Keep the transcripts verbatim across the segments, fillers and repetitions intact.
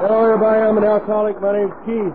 Hello, everybody. I'm an alcoholic. My name's Keith.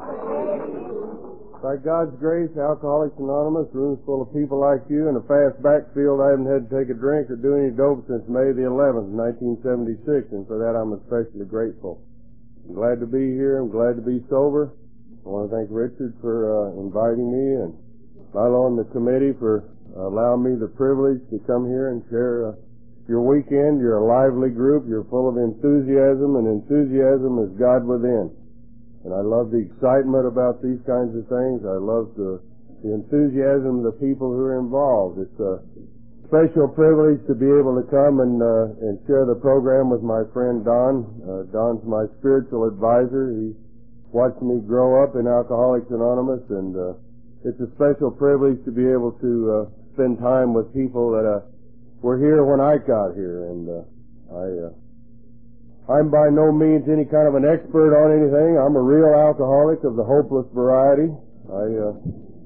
By God's grace, Alcoholics Anonymous, rooms full of people like you, in a fast backfield. I haven't had to take a drink or do any dope since May the eleventh, nineteen seventy-six, and for that I'm especially grateful. I'm glad to be here. I'm glad to be sober. I want to thank Richard for uh, inviting me, and Milo and the committee for uh, allowing me the privilege to come here and share uh, your weekend. You're a lively group. You're full of enthusiasm, and enthusiasm is God within. And I love the excitement about these kinds of things. I love the, the enthusiasm of the people who are involved. It's a special privilege to be able to come and uh, and share the program with my friend Don. Uh, Don's my spiritual advisor. He watched me grow up in Alcoholics Anonymous, and uh, it's a special privilege to be able to uh, spend time with people that uh, were here when I got here. And uh, I... Uh, I'm by no means any kind of an expert on anything. I'm a real alcoholic of the hopeless variety. I uh,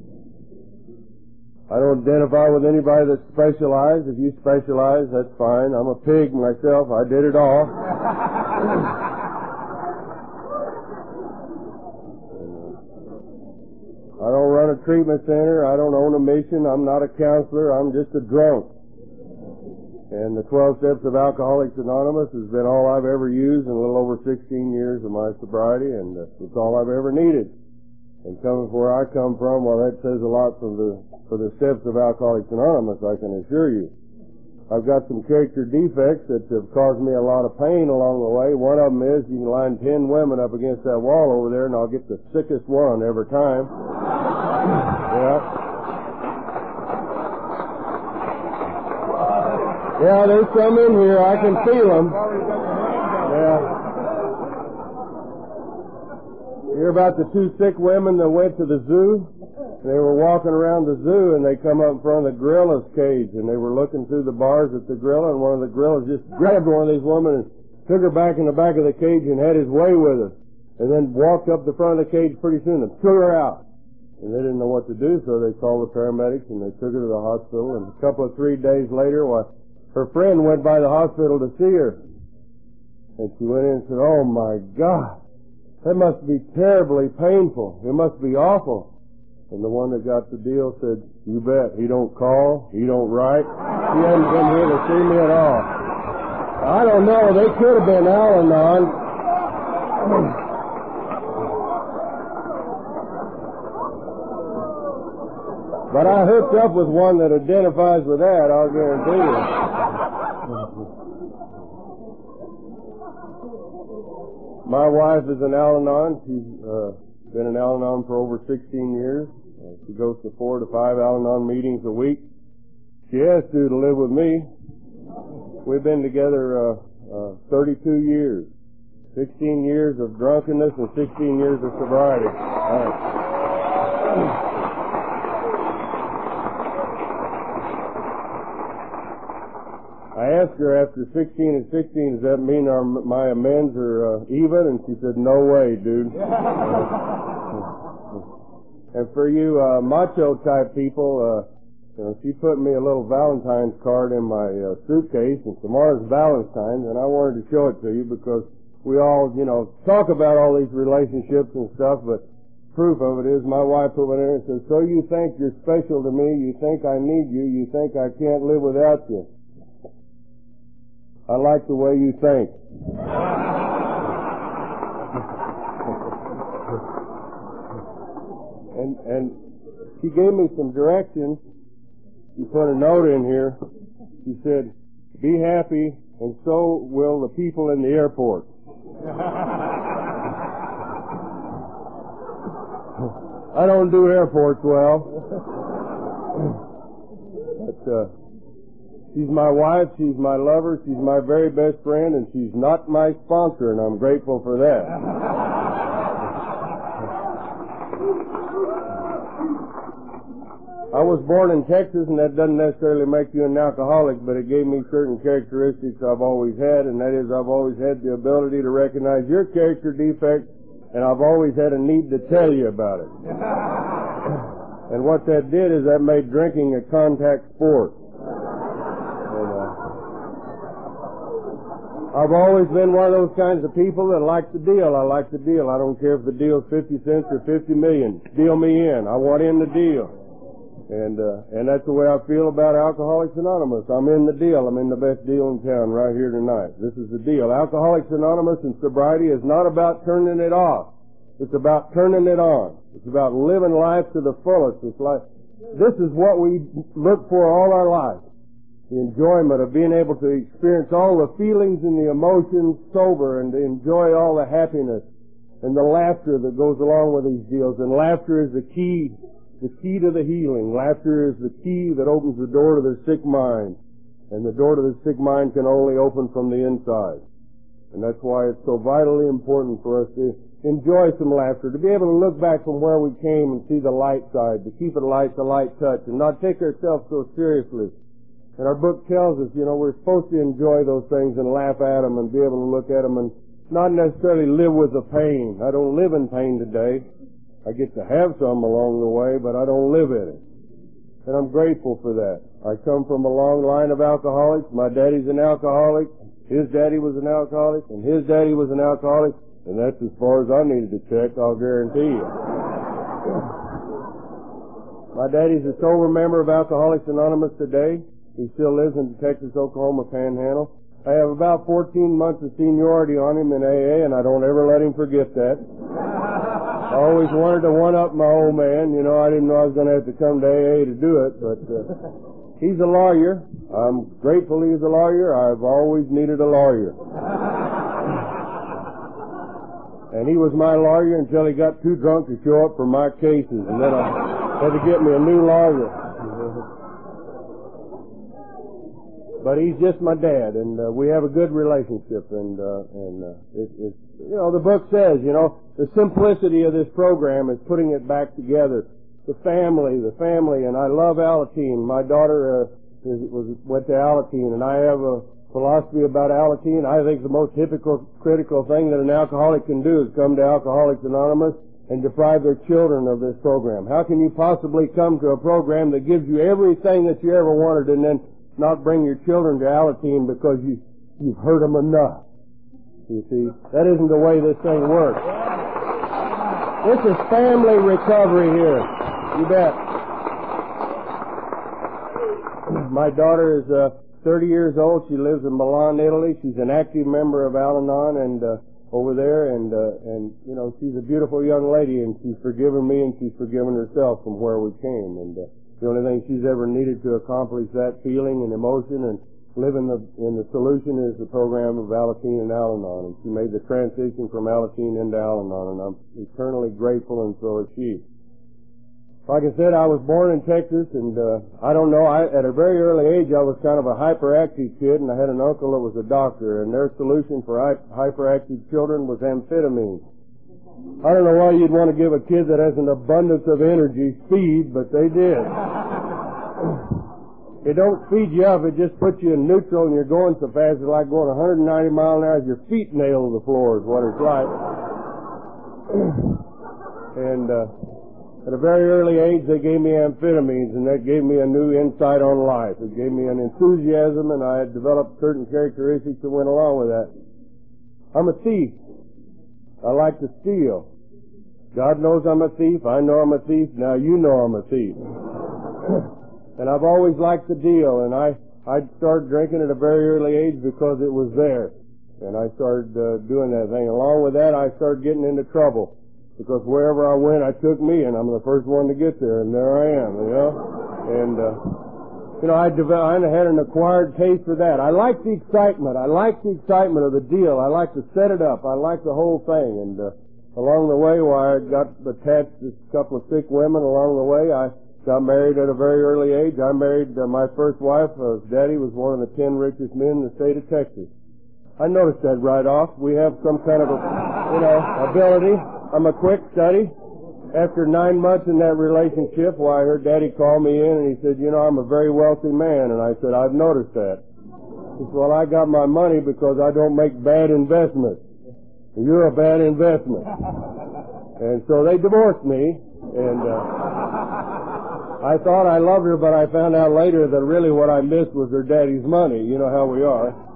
I don't identify with anybody that's specialized. If you specialize, that's fine. I'm a pig myself. I did it all. I don't run a treatment center. I don't own a mission. I'm not a counselor. I'm just a drunk. And the twelve Steps of Alcoholics Anonymous has been all I've ever used in a little over sixteen years of my sobriety, and it's all I've ever needed. And coming from where I come from, well, that says a lot for the for the Steps of Alcoholics Anonymous, I can assure you. I've got some character defects that have caused me a lot of pain along the way. One of them is you can line ten women up against that wall over there, and I'll get the sickest one every time. Yeah. Yeah, there's some in here. I can feel them. Yeah. You hear about the two sick women that went to the zoo? They were walking around the zoo, and they come up in front of the gorilla's cage, and they were looking through the bars at the gorilla, and one of the gorillas just grabbed one of these women and took her back in the back of the cage and had his way with her, and then walked up the front of the cage pretty soon and threw her out. And they didn't know what to do, so they called the paramedics, and they took her to the hospital, and a couple of three days later, well, her friend went by the hospital to see her. And she went in and said, "Oh, my God, that must be terribly painful. It must be awful." And the one that got the deal said, "You bet. He don't call. He don't write. He hasn't been here to see me at all." I don't know. They could have been Al-Anon. But I hooked up with one that identifies with that, I'll guarantee you. My wife is an Al-Anon. She's uh, been an Al-Anon for over sixteen years. Uh, she goes to four to five Al-Anon meetings a week. She has to to live with me. We've been together uh, uh, thirty-two years. sixteen years of drunkenness and sixteen years of sobriety. All right. I asked her after sixteen and sixteen, does that mean our, my amends are uh, even? And she said, "No way, dude." And for you uh, macho type people, uh, you know, she put me a little Valentine's card in my uh, suitcase, and tomorrow's Valentine's, and I wanted to show it to you because we all, you know, talk about all these relationships and stuff, but proof of it is my wife put one in there and said, "So you think you're special to me, you think I need you, you think I can't live without you. I like the way you think." and and she gave me some directions. She put a note in here. She said, "Be happy, and so will the people in the airport." I don't do airports well. but uh she's my wife, she's my lover, she's my very best friend, and she's not my sponsor, and I'm grateful for that. I was born in Texas, and that doesn't necessarily make you an alcoholic, but it gave me certain characteristics I've always had, and that is I've always had the ability to recognize your character defects, and I've always had a need to tell you about it. And what that did is that made drinking a contact sport. I've always been one of those kinds of people that like the deal. I like the deal. I don't care if the deal's fifty cents or fifty million. Deal me in. I want in the deal. And, uh, and that's the way I feel about Alcoholics Anonymous. I'm in the deal. I'm in the best deal in town right here tonight. This is the deal. Alcoholics Anonymous and sobriety is not about turning it off. It's about turning it on. It's about living life to the fullest. It's like, this is what we look for all our life. The enjoyment of being able to experience all the feelings and the emotions sober and to enjoy all the happiness and the laughter that goes along with these deals. And laughter is the key, the key to the healing. Laughter is the key that opens the door to the sick mind. And the door to the sick mind can only open from the inside. And that's why it's so vitally important for us to enjoy some laughter, to be able to look back from where we came and see the light side, to keep it light, the light touch, and not take ourselves so seriously. And our book tells us, you know, we're supposed to enjoy those things and laugh at them and be able to look at them and not necessarily live with the pain. I don't live in pain today. I get to have some along the way, but I don't live in it. And I'm grateful for that. I come from a long line of alcoholics. My daddy's an alcoholic. His daddy was an alcoholic, and his daddy was an alcoholic. And that's as far as I needed to check, I'll guarantee you. My daddy's a sober member of Alcoholics Anonymous today. He still lives in the Texas, Oklahoma Panhandle. I have about fourteen months of seniority on him in A A, and I don't ever let him forget that. I always wanted to one-up my old man. You know, I didn't know I was going to have to come to A A to do it, but uh, he's a lawyer. I'm grateful he's a lawyer. I've always needed a lawyer. And he was my lawyer until he got too drunk to show up for my cases, and then I had to get me a new lawyer. But he's just my dad, and uh, we have a good relationship, and uh, and uh, it, it, you know, the book says, you know, the simplicity of this program is putting it back together. The family, the family, and I love Alateen. My daughter uh, is, was went to Alateen, and I have a philosophy about Alateen. I think the most hypocritical thing that an alcoholic can do is come to Alcoholics Anonymous and deprive their children of this program. How can you possibly come to a program that gives you everything that you ever wanted and then not bring your children to Alateen because you, you've hurt them enough? You see, that isn't the way this thing works. This is family recovery here. You bet. My daughter is uh, thirty years old. She lives in Milan, Italy. She's an active member of Al-Anon and uh, over there, and uh, and you know, she's a beautiful young lady, and she's forgiven me and she's forgiven herself from where we came. And uh, the only thing she's ever needed to accomplish that feeling and emotion and live in the in the solution is the program of Alateen and Al-Anon. And she made the transition from Alateen into Al-Anon, and I'm eternally grateful, and so is she. Like I said, I was born in Texas, and uh, I don't know, I, at a very early age I was kind of a hyperactive kid, and I had an uncle that was a doctor, and their solution for hy- hyperactive children was amphetamine. I don't know why you'd want to give a kid that has an abundance of energy speed, but they did. It don't speed you up, it just puts you in neutral, and you're going so fast it's like going one hundred ninety miles an hour as your feet nail the floor is what it's like. And uh at a very early age, they gave me amphetamines, and that gave me a new insight on life. It gave me an enthusiasm, and I had developed certain characteristics that went along with that. I'm a thief. I like to steal. God knows I'm a thief. I know I'm a thief. Now you know I'm a thief. And I've always liked the deal, and I, I started drinking at a very early age because it was there. And I started uh, doing that thing. Along with that, I started getting into trouble. Because wherever I went, I took me, and I'm the first one to get there, and there I am, you know. And, uh, you know, I, developed, I had an acquired taste for that. I like the excitement. I like the excitement of the deal. I like to set it up. I like the whole thing. And uh, along the way, while I got attached to a couple of sick women along the way, I got married at a very early age. I married uh, my first wife. Uh, Daddy was one of the ten richest men in the state of Texas. I noticed that right off. We have some kind of a, you know, ability. I'm a quick study. After nine months in that relationship, why, I heard Daddy call me in, and he said, you know, I'm a very wealthy man. And I said, I've noticed that. He said, well, I got my money because I don't make bad investments. You're a bad investment. And so they divorced me, and uh, I thought I loved her, but I found out later that really what I missed was her daddy's money. You know how we are.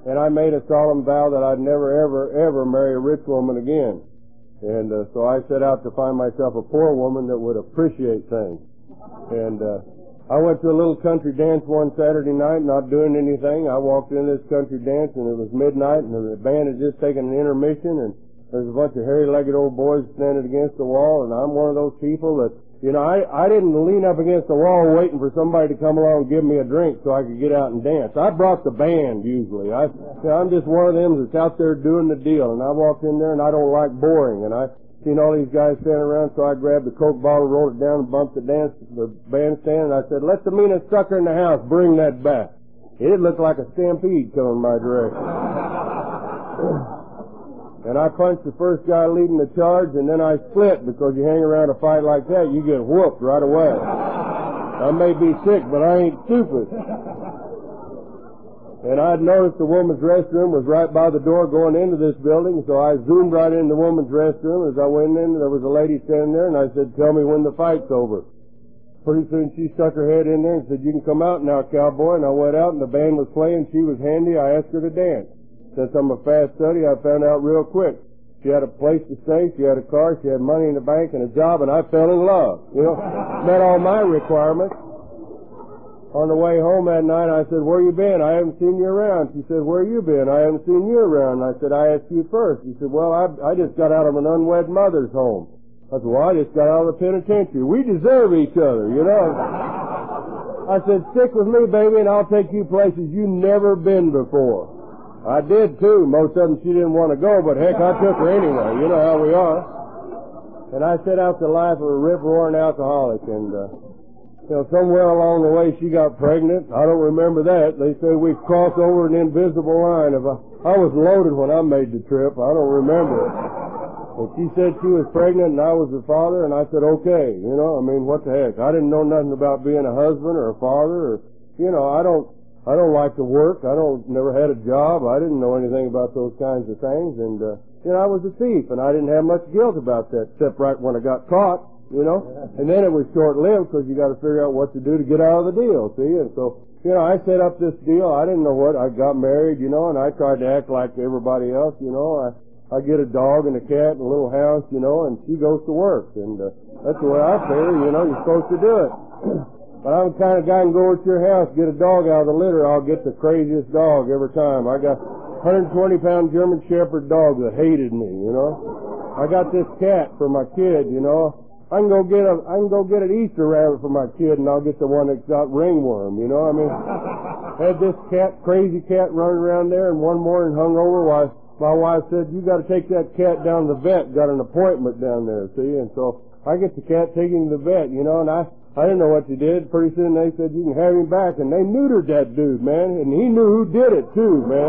and I made a solemn vow that I'd never, ever, ever marry a rich woman again. And uh, so I set out to find myself a poor woman that would appreciate things. And uh, I went to a little country dance one Saturday night, not doing anything. I walked in this country dance, and it was midnight, and the band had just taken an intermission, and there's a bunch of hairy-legged old boys standing against the wall, and I'm one of those people that, you know, I, I didn't lean up against the wall waiting for somebody to come along and give me a drink so I could get out and dance. I brought the band, usually. I, you know, I'm just one of them that's out there doing the deal, and I walked in there, and I don't like boring, and I seen all these guys standing around, so I grabbed the Coke bottle, rolled it down, and bumped the dance, the bandstand, and I said, let the meanest sucker in the house bring that back. It looked like a stampede coming my direction. And I punched the first guy leading the charge, and then I split, because you hang around a fight like that, you get whooped right away. I may be sick, but I ain't stupid. And I'd noticed the woman's restroom was right by the door going into this building, so I zoomed right in the woman's restroom. As I went in, there was a lady standing there, and I said, tell me when the fight's over. Pretty soon she stuck her head in there and said, you can come out now, cowboy. And I went out, and the band was playing. She was handy. I asked her to dance. Since I'm a fast study, I found out real quick. She had a place to stay, she had a car, she had money in the bank and a job, and I fell in love. You know, met all my requirements. On the way home that night, I said, where you been? I haven't seen you around. She said, where you been? I haven't seen you around. And I said, I asked you first. She said, well, I, I just got out of an unwed mother's home. I said, well, I just got out of the penitentiary. We deserve each other, you know. I said, stick with me, baby, and I'll take you places you've never been before. I did, too. Most of them she didn't want to go, but heck, I took her anyway. You know how we are. And I set out the life of a rip-roaring alcoholic, and, uh, you know, somewhere along the way she got pregnant. I don't remember that. They say we crossed over an invisible line. If I, I was loaded when I made the trip. I don't remember it. But she said she was pregnant, and I was the father, and I said, okay. You know, I mean, what the heck? I didn't know nothing about being a husband or a father, or, you know, I don't... I don't like to work. I don't, never had a job. I didn't know anything about those kinds of things. And, uh, you know, I was a thief, and I didn't have much guilt about that, except right when I got caught, you know. And then it was short-lived, because you got to figure out what to do to get out of the deal, see. And so, you know, I set up this deal. I didn't know what. I got married, you know, and I tried to act like everybody else, you know. I, I get a dog and a cat and a little house, you know, and she goes to work. And, uh, that's the way I figure, you know, you're supposed to do it. But I'm the kind of guy who can go over to your house, get a dog out of the litter, I'll get the craziest dog every time. I got a one hundred twenty pound German Shepherd dog that hated me, you know. I got this cat for my kid, you know. I can go get a, I can go get an Easter rabbit for my kid, and I'll get the one that's got ringworm, you know. I mean, had this cat, crazy cat running around there, and one morning hung over, why, my wife said, you got to take that cat down to the vet, got an appointment down there, see. And so I get the cat, take him to the vet, you know, and I, I didn't know what they did. Pretty soon they said, you can have him back. And they neutered that dude, man. And he knew who did it, too, man.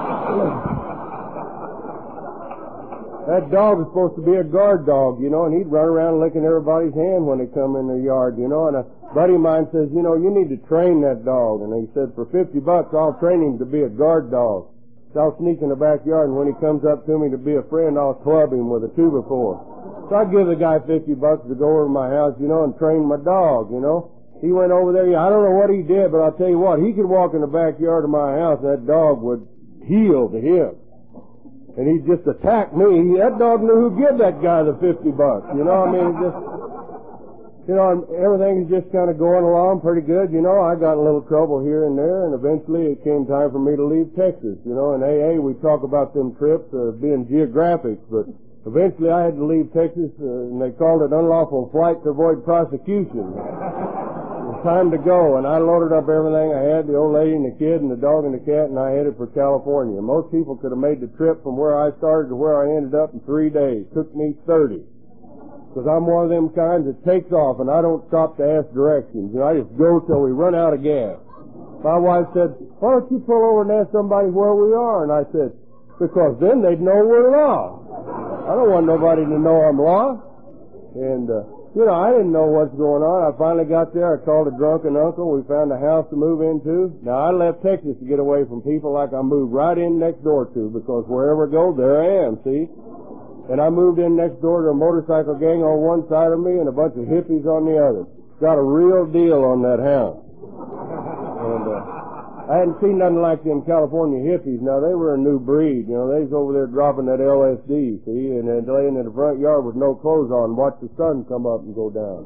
That dog was supposed to be a guard dog, you know, and he'd run around licking everybody's hand when they come in the yard, you know. And a buddy of mine says, you know, you need to train that dog. And he said, for fifty bucks, I'll train him to be a guard dog. So I'll sneak in the backyard, and when he comes up to me to be a friend, I'll club him with a two by four. So I give the guy fifty bucks to go over to my house, you know, and train my dog, you know. He went over there. I don't know what he did, but I'll tell you what, he could walk in the backyard of my house, and that dog would heel to him. And he'd just attack me. That dog knew who'd give that guy the fifty bucks, you know. I mean, it just, you know, everything's just kind of going along pretty good. You know, I got in a little trouble here and there, and eventually it came time for me to leave Texas. You know, in A A we talk about them trips uh, being geographic, but eventually I had to leave Texas, uh, and they called it unlawful flight to avoid prosecution. It was time to go, and I loaded up everything I had, the old lady and the kid and the dog and the cat, and I headed for California. Most people could have made the trip from where I started to where I ended up in three days. It took me thirty. Because I'm one of them kinds that takes off, and I don't stop to ask directions. You know, I just go till we run out of gas. My wife said, why don't you pull over and ask somebody where we are? And I said, because then they'd know we're lost. I don't want nobody to know I'm lost. And, uh, you know, I didn't know what's going on. I finally got there. I called a drunken uncle. We found a house to move into. Now, I left Texas to get away from people like I moved right in next door to, because wherever I go, there I am, see? And I moved in next door to a motorcycle gang on one side of me and a bunch of hippies on the other. Got a real deal on that house. And uh, I hadn't seen nothing like them California hippies. Now, they were a new breed. You know, they was over there dropping that L S D, see, and then laying in the front yard with no clothes on, watch the sun come up and go down.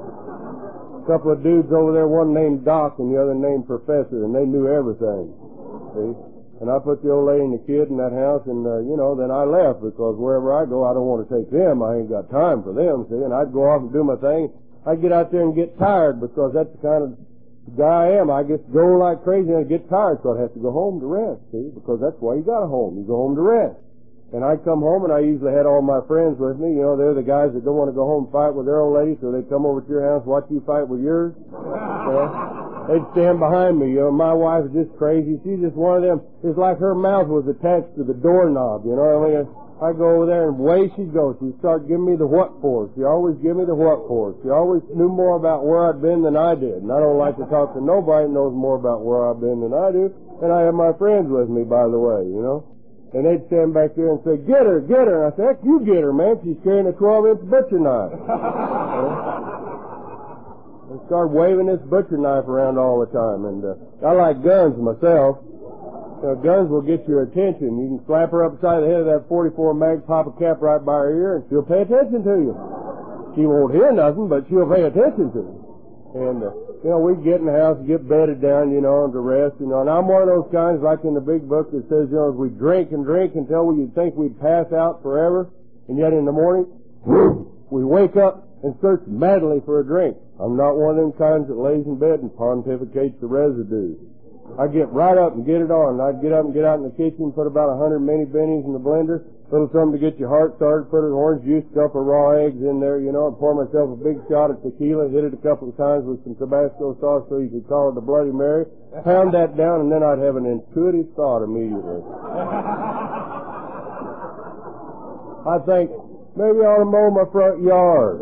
A couple of dudes over there, one named Doc and the other named Professor, and they knew everything, see. And I put the old lady and the kid in that house, and, uh, you know, then I left, because wherever I go, I don't want to take them. I ain't got time for them, see, and I'd go off and do my thing. I'd get out there and get tired, because that's the kind of guy I am. I just go like crazy and I get tired, so I'd have to go home to rest, see, because that's why you got a home. You go home to rest. And I'd come home, and I usually had all my friends with me. You know, they're the guys that don't want to go home and fight with their old lady, so they'd come over to your house, watch you fight with yours. You know? They'd stand behind me. You know, my wife is just crazy. She's just one of them. It's like her mouth was attached to the doorknob, you know what I mean? I go over there, and away she goes. She'd start giving me the what for. She always give me the what for. She always knew more about where I'd been than I did. And I don't like to talk to nobody that knows more about where I've been than I do. And I have my friends with me, by the way, you know. And they'd stand back there and say, get her, get her. And I said, heck, you get her, man. She's carrying a twelve-inch butcher knife. You know? I start waving this butcher knife around all the time. And uh, I like guns myself. You know, guns will get your attention. You can slap her upside the head of that forty-four mag, pop a cap right by her ear, and she'll pay attention to you. She won't hear nothing, but she'll pay attention to you. And, uh, you know, we'd get in the house and get bedded down, you know, and to rest, you know. And I'm one of those kinds, like in the big book that says, you know, we drink and drink until we think we'd pass out forever, and yet in the morning, we wake up and search madly for a drink. I'm not one of them kinds that lays in bed and pontificates the residue. I get right up and get it on. I'd get up and get out in the kitchen, put about a hundred mini bennies in the blender, a little something to get your heart started, put an orange juice, a couple of raw eggs in there, you know, and pour myself a big shot of tequila, hit it a couple of times with some Tabasco sauce so you could call it a Bloody Mary, pound that down, and then I'd have an intuitive thought immediately. I think, maybe I ought to mow my front yard.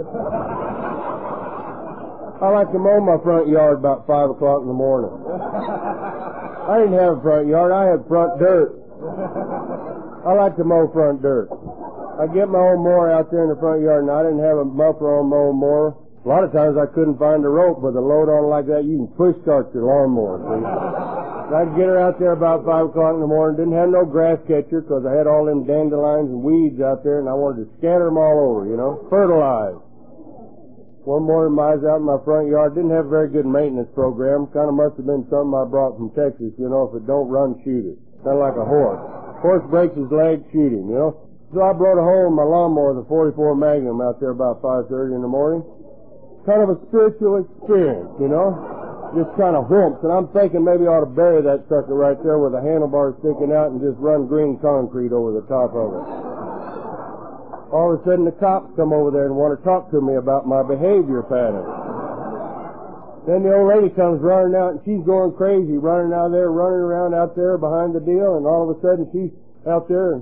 I like to mow my front yard about five o'clock in the morning. I didn't have a front yard. I had front dirt. I like to mow front dirt. I get my own mower out there in the front yard, and I didn't have a muffler on my own mower. A lot of times I couldn't find a rope, but a load on like that, you can push start your lawnmower, see? I'd get her out there about five o'clock in the morning. Didn't have no grass catcher because I had all them dandelions and weeds out there, and I wanted to scatter them all over, you know, fertilize. One morning I was out in my front yard. Didn't have a very good maintenance program. Kind of must have been something I brought from Texas, you know, if it don't run, shoot it. Kind of like a horse. Horse breaks his leg, shoot him, you know. So I blowed a hole in my lawnmower with a forty-four Magnum out there about five thirty in the morning. Kind of a spiritual experience, you know. Just kind of whoops. And I'm thinking maybe I ought to bury that sucker right there with the handlebars sticking out and just run green concrete over the top of it. All of a sudden the cops come over there and want to talk to me about my behavior pattern. Then the old lady comes running out, and she's going crazy, running out there, running around out there behind the deal, and all of a sudden she's out there and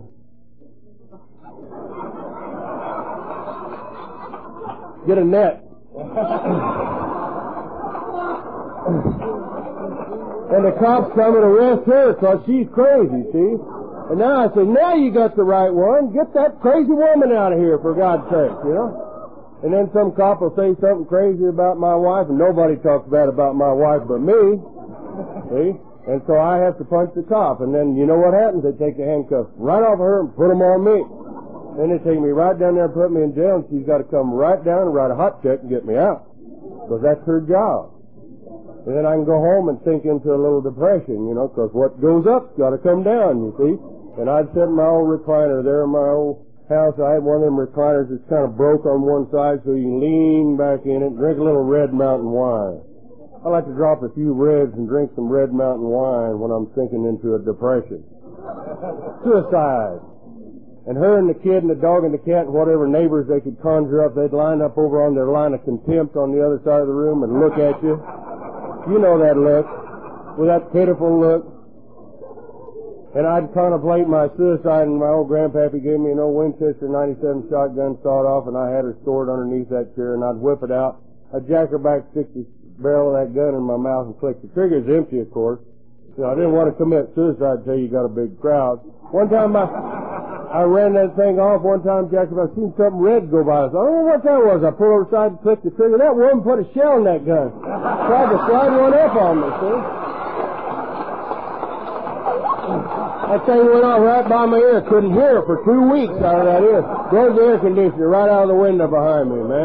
get a net. And the cops come and arrest her because she's crazy, see? And now I say, now you got the right one. Get that crazy woman out of here, for God's sake, you know? And then some cop will say something crazy about my wife, and nobody talks bad about my wife but me. See? And so I have to punch the cop. And then you know what happens? They take the handcuffs right off of her and put them on me. Then they take me right down there and put me in jail, and she's got to come right down and write a hot check and get me out. Because that's her job. And then I can go home and sink into a little depression, you know, because what goes up's got to come down, you see. And I'd sit in my old recliner there in my old house. I had one of them recliners that's kind of broke on one side so you can lean back in it and drink a little Red Mountain wine. I like to drop a few reds and drink some Red Mountain wine when I'm sinking into a depression. Suicide. And her and the kid and the dog and the cat and whatever neighbors they could conjure up, they'd line up over on their line of contempt on the other side of the room and look at you. You know that look, with that pitiful look. And I'd contemplate my suicide, and my old grandpappy gave me an old Winchester ninety-seven shotgun sawed off, and I had her stored underneath that chair, and I'd whip it out. I'd jack her back, stick the barrel of that gun in my mouth, and click. The trigger's empty, of course. You know, I didn't want to commit suicide until you got a big crowd. One time I, I ran that thing off. One time, Jack, I seen something red go by. I thought, I don't know what that was. I pulled over the side and clicked the trigger. That woman put a shell in that gun. Tried to slide one up on me, see? That thing went off right by my ear. Couldn't hear it for two weeks out of that ear. There's the air conditioner right out of the window behind me, man.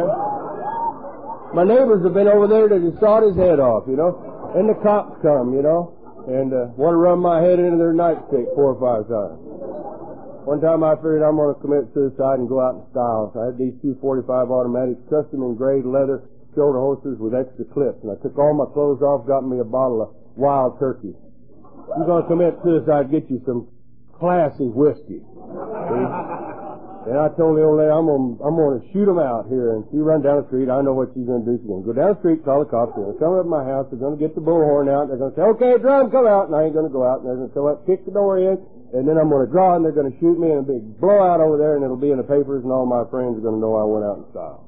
My neighbors have been over there to just sawed his head off, you know. And the cops come, you know, and uh, want to run my head into their nightstick four or five times. One time I figured I'm going to commit suicide and go out in style. So I had these two forty-five automatics, custom engraved leather shoulder holsters with extra clips. And I took all my clothes off, got me a bottle of Wild Turkey. You're going to commit suicide, get you some classy whiskey. See? And I told the old lady, I'm going I'm going to shoot them out here. And she run down the street. I know what she's going to do. She's going to go down the street, call the cops. They're going to come up to my house. They're going to get the bullhorn out. They're going to say, okay, drum, come out. And I ain't going to go out. And they're going to come up, kick the door in. And then I'm going to draw, and they're going to shoot me in a big blowout over there, and it'll be in the papers, and all my friends are going to know I went out in style.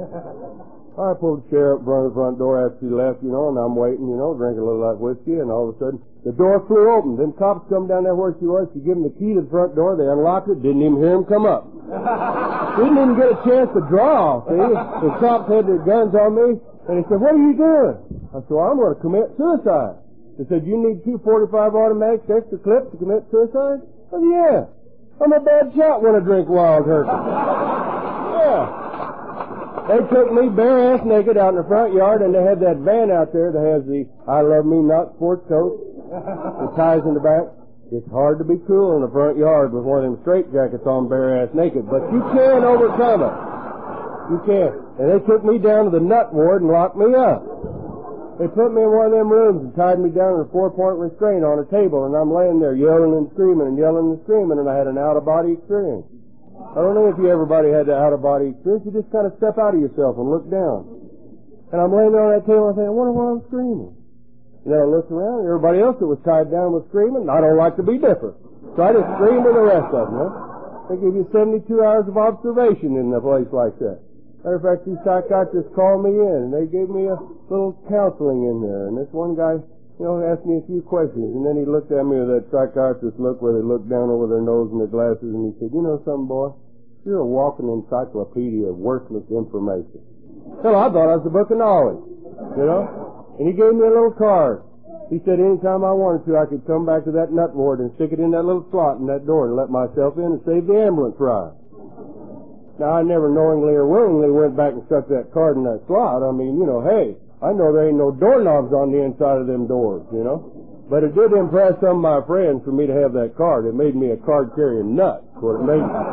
I pulled the chair up in front of the front door after she left, you know, and I'm waiting, you know, drinking a little of that whiskey, and all of a sudden, the door flew open. Then cops come down there where she was. She gave them the key to the front door. They unlocked it. Didn't even hear them come up. Didn't even get a chance to draw, see? The cops had their guns on me, and they said, what are you doing? I said, well, I'm going to commit suicide. They said, you need two forty-five automatics, extra clips to commit suicide? I said, yeah. I'm a bad shot when I drink Wild Turkey. Yeah. They took me bare ass naked out in the front yard, and they had that van out there that has the I Love Me Not sports coat. The ties in the back. It's hard to be cool in the front yard with one of them straight jackets on bare ass naked, but you can overcome it. You can. And they took me down to the nut ward and locked me up. They put me in one of them rooms and tied me down in a four-point restraint on a table, and I'm laying there yelling and screaming and yelling and screaming, and I had an out-of-body experience. I don't know if you everybody had the out-of-body experience. You just kind of step out of yourself and look down. And I'm laying there on that table and I think, I wonder why I'm screaming. And then I looked around, and everybody else that was tied down was screaming. I don't like to be different. So I just screamed with the rest of them. Huh? They give you seventy-two hours of observation in a place like that. Matter of fact, these psychiatrists called me in, and they gave me a little counseling in there. And this one guy, you know, asked me a few questions, and then he looked at me with that psychiatrist look where they look down over their nose and their glasses, and he said, you know something, boy? You're a walking encyclopedia of worthless information. Hell, I thought I was a book of knowledge, you know? And he gave me a little card. He said anytime I wanted to, I could come back to that nut ward and stick it in that little slot in that door and let myself in and save the ambulance ride. Now, I never knowingly or willingly went back and stuck that card in that slot. I mean, you know, hey, I know there ain't no doorknobs on the inside of them doors, you know. But it did impress some of my friends for me to have that card. It made me a card-carrying nut. That's what it made me.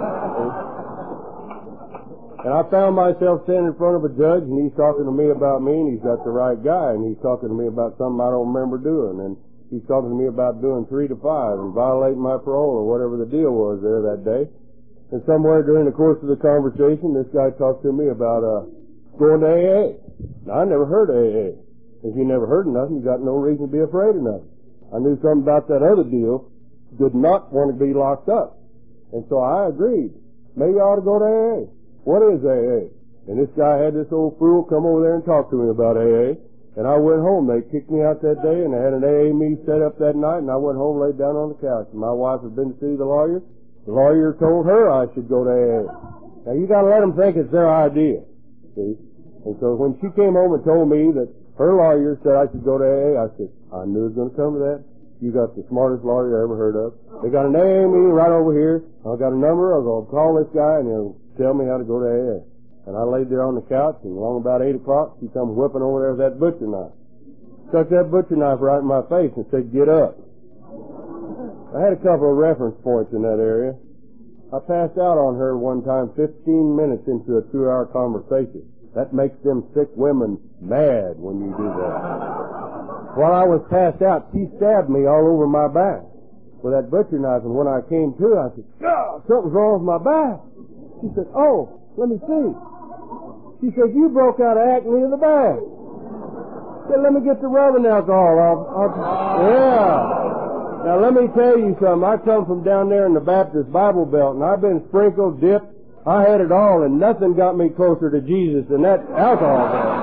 And I found myself standing in front of a judge, and he's talking to me about me, and he's got the right guy, and he's talking to me about something I don't remember doing, and he's talking to me about doing three to five and violating my parole or whatever the deal was there that day. And somewhere during the course of the conversation, this guy talked to me about uh, going to A A. Now, I never heard of A A. If you never heard of nothing, you got no reason to be afraid of nothing. I knew something about that other deal. Did not want to be locked up. And so I agreed. Maybe I ought to go to A A. What is A A? And this guy had this old fool come over there and talk to me about A A. And I went home. They kicked me out that day, and they had an A A meeting set up that night, and I went home, laid down on the couch. And my wife had been to see the lawyer. The lawyer told her I should go to A A. Now, you got to let them think it's their idea, see? And so when she came home and told me that her lawyer said I should go to A A, I said, I knew it was going to come to that. You got the smartest lawyer I ever heard of. They got an A A meeting right over here. I got a number. I was going to call this guy, and he'll tell me how to go to A A. And I laid there on the couch, and along about eight o'clock, she come whipping over there with that butcher knife. Stuck that butcher knife right in my face and said, get up. I had a couple of reference points in that area. I passed out on her one time fifteen minutes into a two-hour conversation. That makes them sick women mad when you do that. While I was passed out, she stabbed me all over my back with that butcher knife, and when I came to, I said, oh, something's wrong with my back. She said, oh, let me see. She said, you broke out acne in the back. I said, let me get the rubbing alcohol. I'll, I'll, yeah. Now, let me tell you something. I come from down there in the Baptist Bible Belt, and I've been sprinkled, dipped. I had it all, and nothing got me closer to Jesus than that alcohol belt.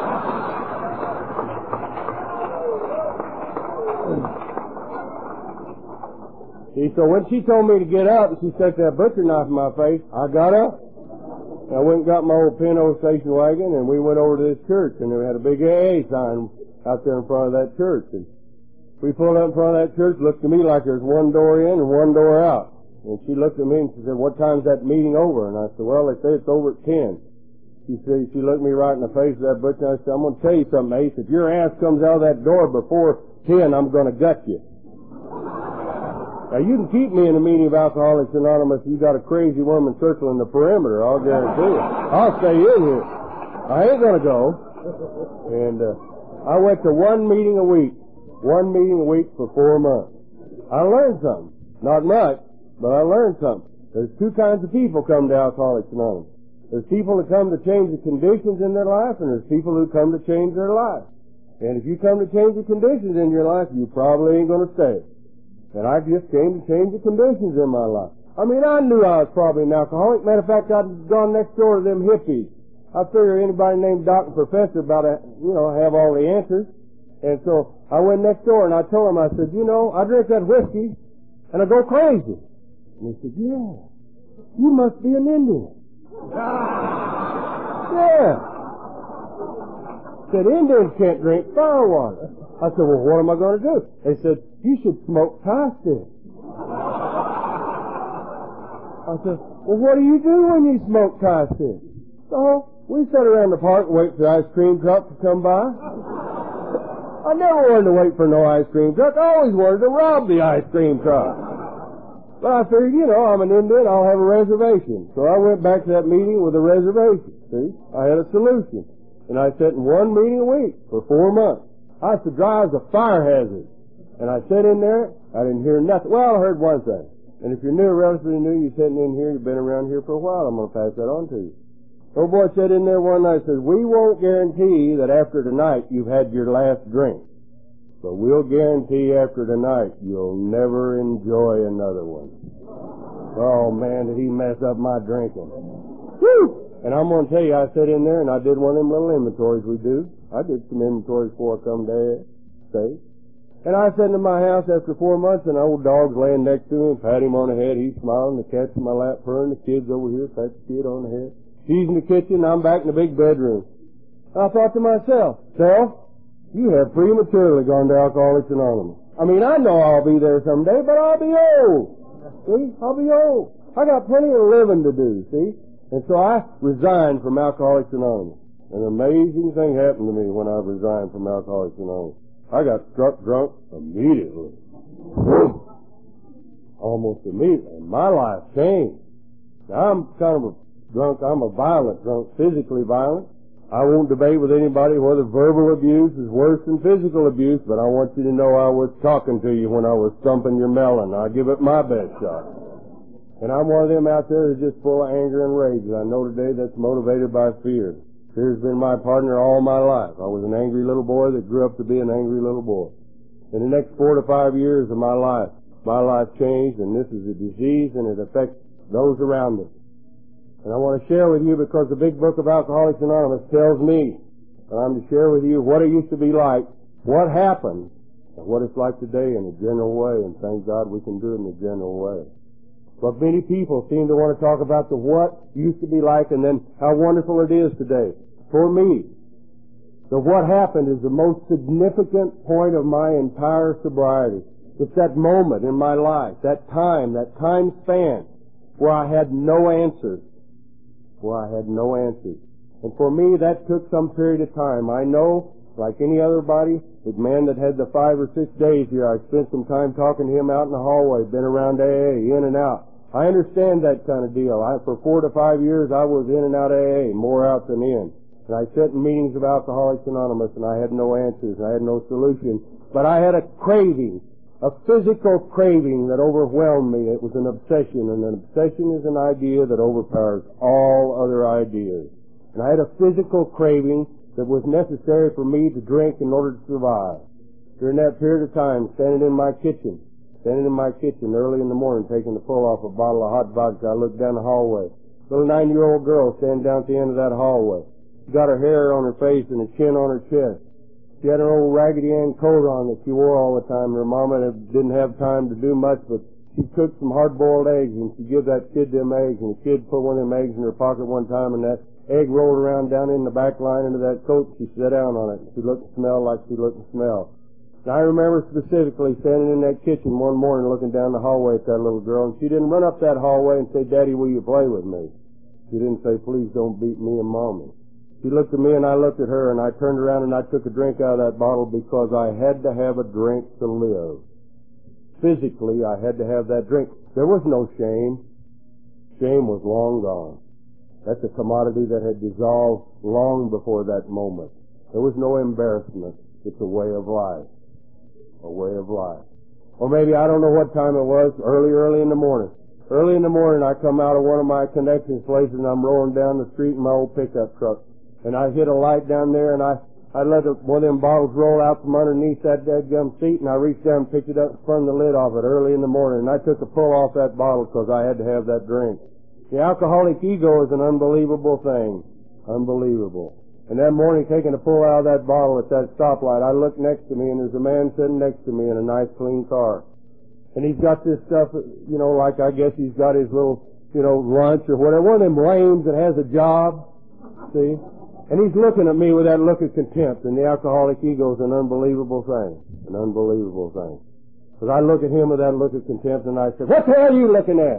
See, so when she told me to get up, and she stuck that butcher knife in my face, I got up. I went and got my old Pinto station wagon, and we went over to this church, and they had a big A A sign out there in front of that church. And We pulled up in front of that church, looked at me like there's one door in and one door out. And she looked at me and she said, what time's that meeting over? And I said, well, they say it's over at ten. She said, she looked me right in the face with that butch, and I said, I'm going to tell you something, Ace. If your ass comes out of that door before ten, I'm going to gut you. Now, you can keep me in a meeting of Alcoholics Anonymous. You got a crazy woman circling the perimeter, I'll guarantee you. I'll stay in here. I ain't going to go. And uh, I went to one meeting a week. One meeting a week for four months. I learned something. Not much, but I learned something. There's two kinds of people come to Alcoholics Anonymous. There's people that come to change the conditions in their life, and there's people who come to change their life. And if you come to change the conditions in your life, you probably ain't going to stay. And I just came to change the conditions in my life. I mean, I knew I was probably an alcoholic. Matter of fact, I'd gone next door to them hippies. I figured anybody named Doc and Professor about to, you know, have all the answers. And so I went next door and I told him, I said, you know, I drink that whiskey and I go crazy. And he said, yeah, you must be an Indian. Yeah. Said, Indians can't drink fire water. I said, well, what am I going to do? They said, you should smoke tie sticks. I said, well, what do you do when you smoke tie sticks? So we sat around the park and wait for the ice cream truck to come by. I never wanted to wait for no ice cream truck. I always wanted to rob the ice cream truck. But I figured, you know, I'm an Indian, I'll have a reservation. So I went back to that meeting with a reservation. See? I had a solution. And I sat in one meeting a week for four months. I used to drive as a fire hazard. And I sat in there, I didn't hear nothing. Well, I heard one thing. And if you're new, relatively new, you're sitting in here, you've been around here for a while, I'm going to pass that on to you. Old boy sat in there one night and says, we won't guarantee that after tonight you've had your last drink. But we'll guarantee after tonight you'll never enjoy another one. Oh, man, did he mess up my drinking. Whew! And I'm going to tell you, I sat in there and I did one of them little inventories we do. I did some inventories before I come to stay. And I sat in my house after four months, and old dog's laying next to me, and pat him on the head. He's smiling, the cat's in my lap purring, the kid's over here, pat the kid on the head. He's in the kitchen, I'm back in the big bedroom. I thought to myself, Self, you have prematurely gone to Alcoholics Anonymous. I mean, I know I'll be there someday, but I'll be old. See? I'll be old. I got plenty of living to do, see? And so I resigned from Alcoholics Anonymous. An amazing thing happened to me when I resigned from Alcoholics Anonymous. I got struck drunk immediately. Almost immediately. And my life changed. Now, I'm kind of a drunk. I'm a violent drunk, physically violent. I won't debate with anybody whether verbal abuse is worse than physical abuse, but I want you to know I was talking to you when I was thumping your melon. I give it my best shot. And I'm one of them out there that's just full of anger and rage. I know today that's motivated by fear. Fear's been my partner all my life. I was an angry little boy that grew up to be an angry little boy. In the next four to five years of my life, my life changed, and this is a disease, and it affects those around me. And I want to share with you, because the big book of Alcoholics Anonymous tells me, and I'm to share with you what it used to be like, what happened, and what it's like today in a general way, and thank God we can do it in a general way. But many people seem to want to talk about the what used to be like and then how wonderful it is today. For me, the what happened is the most significant point of my entire sobriety. It's that moment in my life, that time, that time span, where I had no answers. Where I had no answers. And for me, that took some period of time. I know, like any other body, the man that had the five or six days here, I spent some time talking to him out in the hallway, been around A A, in and out. I understand that kind of deal. I, for four to five years, I was in and out of A A, more out than in. And I sat in meetings of Alcoholics Anonymous, and I had no answers. I had no solution. But I had a craving, a physical craving that overwhelmed me. It was an obsession, and an obsession is an idea that overpowers all other ideas. And I had a physical craving that was necessary for me to drink in order to survive. During that period of time, standing in my kitchen, standing in my kitchen early in the morning, taking the pull off a bottle of hot vodka, I looked down the hallway. Little nine-year-old girl standing down at the end of that hallway. She got her hair on her face and a chin on her chest. She had an old Raggedy Ann coat on that she wore all the time. Her mama didn't have time to do much, but she cooked some hard-boiled eggs, and she give that kid them eggs, and the kid put one of them eggs in her pocket one time, and that egg rolled around down in the back line into that coat. She sat down on it. She looked and smelled like she looked and smelled. And I remember specifically standing in that kitchen one morning looking down the hallway at that little girl, and she didn't run up that hallway and say, "Daddy, will you play with me?" She didn't say, "Please don't beat me and Mommy." She looked at me and I looked at her, and I turned around and I took a drink out of that bottle because I had to have a drink to live. Physically, I had to have that drink. There was no shame. Shame was long gone. That's a commodity that had dissolved long before that moment. There was no embarrassment. It's a way of life. A way of life. Or maybe, I don't know what time it was, early, early in the morning. Early in the morning, I come out of one of my connections places and I'm rolling down the street in my old pickup truck. And I hit a light down there and I, I let one of them bottles roll out from underneath that dadgum seat, and I reached down and picked it up and spun the lid off it early in the morning. And I took a pull off that bottle because I had to have that drink. The alcoholic ego is an unbelievable thing. Unbelievable. And that morning, taking a pull out of that bottle at that stoplight, I looked next to me, and there's a man sitting next to me in a nice, clean car. And he's got this stuff, you know, like I guess he's got his little, you know, lunch or whatever. One of them lames that has a job, see? And he's looking at me with that look of contempt, and the alcoholic ego is an unbelievable thing. An unbelievable thing. Because I look at him with that look of contempt, and I said, "What the hell are you looking at?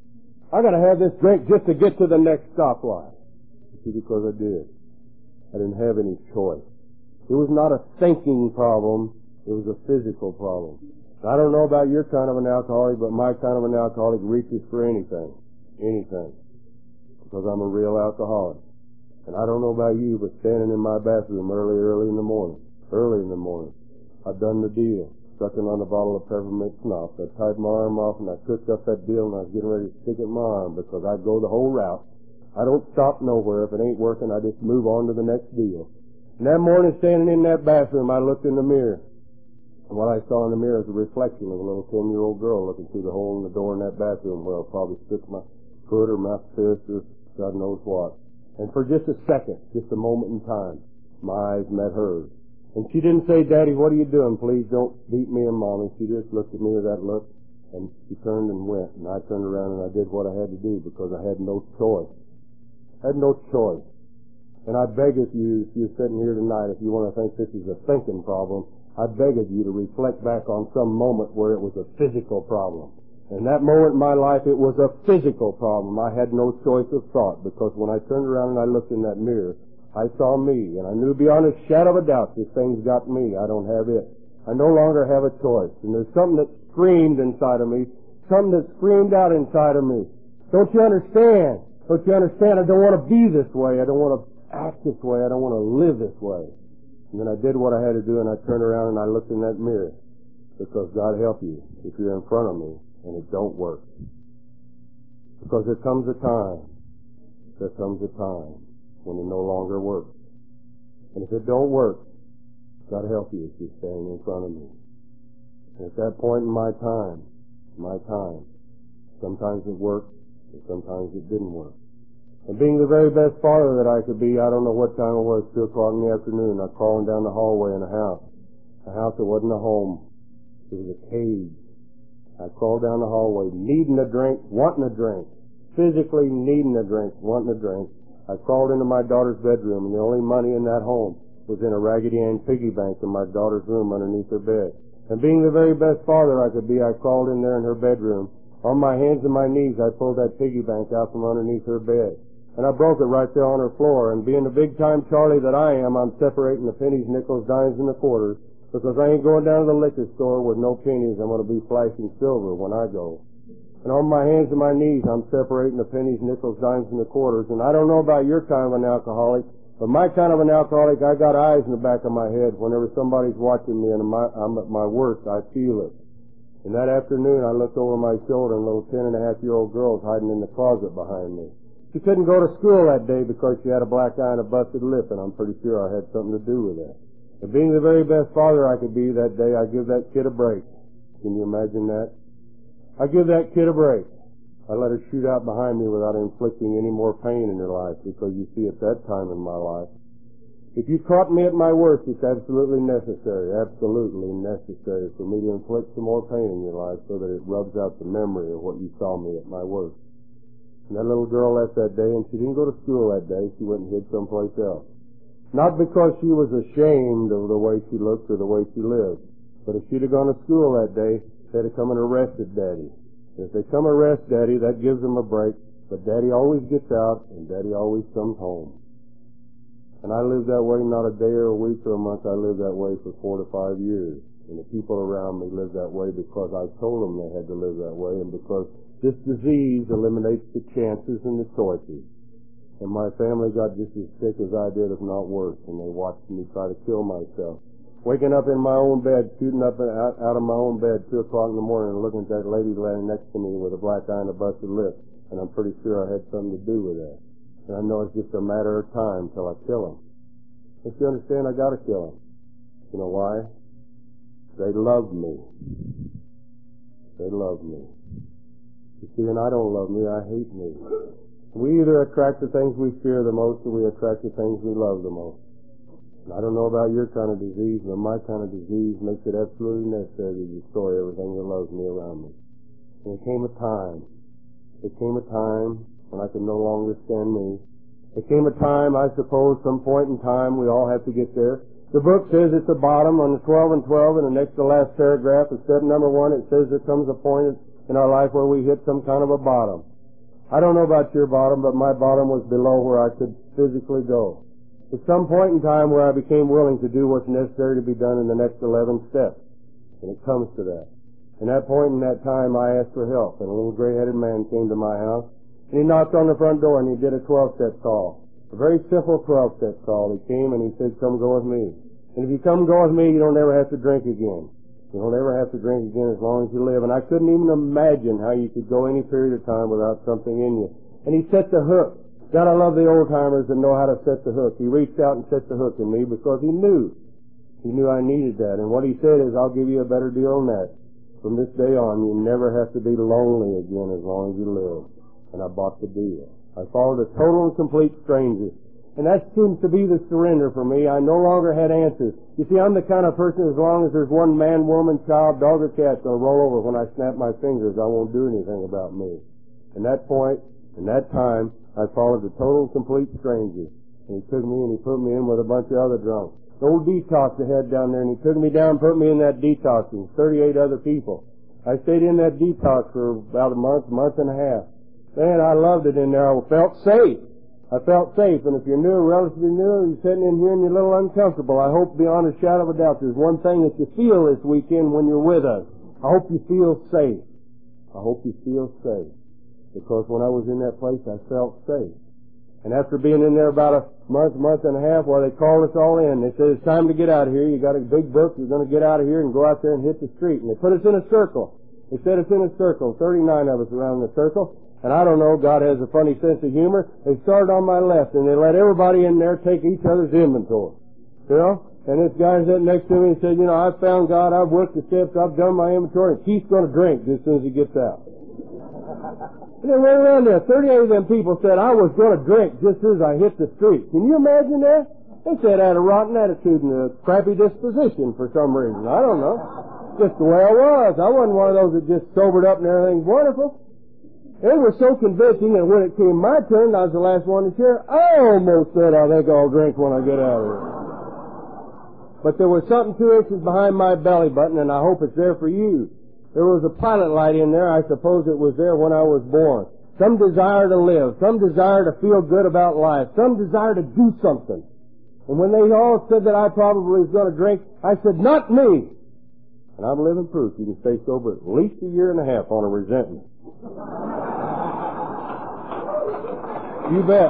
I gotta have this drink just to get to the next stoplight." See, because I did. I didn't have any choice. It was not a thinking problem. It was a physical problem. I don't know about your kind of an alcoholic, but my kind of an alcoholic reaches for anything. Anything. Because I'm a real alcoholic. And I don't know about you, but standing in my bathroom early, early in the morning, early in the morning, I've done the deal. Sucking on a bottle of peppermint snuff. I tied my arm off and I cooked up that deal and I was getting ready to stick it in my arm because I go the whole route. I don't stop nowhere. If it ain't working, I just move on to the next deal. And that morning, standing in that bathroom, I looked in the mirror. And what I saw in the mirror was a reflection of a little ten-year-old girl looking through the hole in the door in that bathroom where I probably stuck my foot or my fist or God knows what. And for just a second, just a moment in time, my eyes met hers. And she didn't say, "Daddy, what are you doing? Please don't beat me and Mommy." She just looked at me with that look, and she turned and went. And I turned around and I did what I had to do because I had no choice. I had no choice. And I beg of you, if you're sitting here tonight, if you want to think this is a thinking problem, I beg of you to reflect back on some moment where it was a physical problem. In that moment in my life, it was a physical problem. I had no choice of thought because when I turned around and I looked in that mirror, I saw me, and I knew beyond a shadow of a doubt this thing's got me. I don't have it. I no longer have a choice. And there's something that screamed inside of me, something that screamed out inside of me. Don't you understand? Don't you understand? I don't want to be this way. I don't want to act this way. I don't want to live this way. And then I did what I had to do, and I turned around and I looked in that mirror. Because God help you if you're in front of me and it don't work. Because there comes a time, there comes a time when it no longer works. And if it don't work, God help you if you're standing in front of me. And at that point in my time, my time, sometimes it worked and sometimes it didn't work. And being the very best father that I could be, I don't know what time it was, two o'clock in the afternoon, I crawling down the hallway in a house. A house that wasn't a home. It was a cage. I crawled down the hallway, needing a drink, wanting a drink. Physically needing a drink, wanting a drink. I crawled into my daughter's bedroom, and the only money in that home was in a Raggedy Ann piggy bank in my daughter's room underneath her bed. And being the very best father I could be, I crawled in there in her bedroom. On my hands and my knees, I pulled that piggy bank out from underneath her bed. And I broke it right there on her floor. And being the big-time Charlie that I am, I'm separating the pennies, nickels, dimes, and the quarters. Because I ain't going down to the liquor store with no pennies. I'm going to be flashing silver when I go. And on my hands and my knees, I'm separating the pennies, nickels, dimes, and the quarters. And I don't know about your kind of an alcoholic, but my kind of an alcoholic, I got eyes in the back of my head. Whenever somebody's watching me and I'm at my worst, I feel it. And that afternoon, I looked over my shoulder, and a little ten and a half year old girl was hiding in the closet behind me. She couldn't go to school that day because she had a black eye and a busted lip, and I'm pretty sure I had something to do with that. And being the very best father I could be that day, I give that kid a break. Can you imagine that? I give that kid a break. I let her shoot out behind me without inflicting any more pain in her life, because you see, at that time in my life, if you caught me at my worst, it's absolutely necessary, absolutely necessary for me to inflict some more pain in your life so that it rubs out the memory of what you saw me at my worst. And that little girl left that day, and she didn't go to school that day. She went and hid someplace else. Not because she was ashamed of the way she looked or the way she lived, But if she'd have gone to school that day, they'd have come and arrested Daddy. If they come arrest Daddy, that gives them a break. But Daddy always gets out, and Daddy always comes home. And I lived that way not a day or a week or a month. I lived that way for four to five years. And the people around me lived that way because I told them they had to live that way, and because this disease eliminates the chances and the choices. And my family got just as sick as I did, if not worse, and they watched me try to kill myself. Waking up in my own bed, shooting up out, out of my own bed two o'clock in the morning and looking at that lady laying next to me with a black eye and a busted lip, and I'm pretty sure I had something to do with that. And I know it's just a matter of time till I kill him. But you understand, I gotta kill him. You know why? They love me. They love me. You see, and I don't love me, I hate me. We either attract the things we fear the most, or we attract the things we love the most. And I don't know about your kind of disease, but my kind of disease makes it absolutely necessary to destroy everything that loves me around me. And there came a time, there came a time when I could no longer stand me. There came a time, I suppose, some point in time, we all have to get there. The book says at the bottom, on the twelve and twelve, in the next to last paragraph, of step number one, it says there comes a point in our life where we hit some kind of a bottom. I don't know about your bottom, but my bottom was below where I could physically go. At some point in time where I became willing to do what's necessary to be done in the next eleven steps. And it comes to that. And that point in that time, I asked for help, and a little gray-headed man came to my house, and he knocked on the front door, and he did a twelve-step call. A very simple twelve-step call. He came, and he said, come go with me. And if you come go with me, you don't ever have to drink again. You don't ever have to drink again as long as you live. And I couldn't even imagine how you could go any period of time without something in you. And he set the hook. God, I love the old-timers that know how to set the hook. He reached out and set the hook in me because he knew. He knew I needed that. And what he said is, I'll give you a better deal than that. From this day on, you never have to be lonely again as long as you live. And I bought the deal. I followed a total and complete stranger. And that seems to be the surrender for me. I no longer had answers. You see, I'm the kind of person, as long as there's one man, woman, child, dog, or cat going to roll over when I snap my fingers, I won't do anything about me. And that point, in that time, I followed a total and complete stranger. And he took me and he put me in with a bunch of other drunks. The old detox they had down there, and he took me down and put me in that detox with thirty-eight other people. I stayed in that detox for about a month, month and a half. Man, I loved it in there. I felt safe. I felt safe. And if you're new, relatively new, you're sitting in here and you're a little uncomfortable, I hope beyond a shadow of a doubt there's one thing that you feel this weekend when you're with us. I hope you feel safe. I hope you feel safe. Because when I was in that place, I felt safe. And after being in there about a month, month and a half, well, they called us all in. They said, it's time to get out of here. You got a big book. You're going to get out of here and go out there and hit the street. And they put us in a circle. They set us in a circle, thirty-nine of us around the circle. And I don't know, God has a funny sense of humor. They started on my left, and they let everybody in there take each other's inventory. You know? And this guy sitting next to me and said, you know, I've found God, I've worked the steps, I've done my inventory, and Keith's going to drink just as soon as he gets out. And they went around there. thirty-eight of them people said I was going to drink just as I hit the street. Can you imagine that? They said I had a rotten attitude and a crappy disposition for some reason. I don't know. Just the way I was. I wasn't one of those that just sobered up and everything's wonderful. It was so convincing that when it came my turn, I was the last one to share. I almost said I think I'll drink when I get out of here. But there was something two inches behind my belly button, and I hope it's there for you. There was a pilot light in there. I suppose it was there when I was born. Some desire to live. Some desire to feel good about life. Some desire to do something. And when they all said that I probably was going to drink, I said, not me. And I'm living proof you can stay sober at least a year and a half on a resentment. You bet.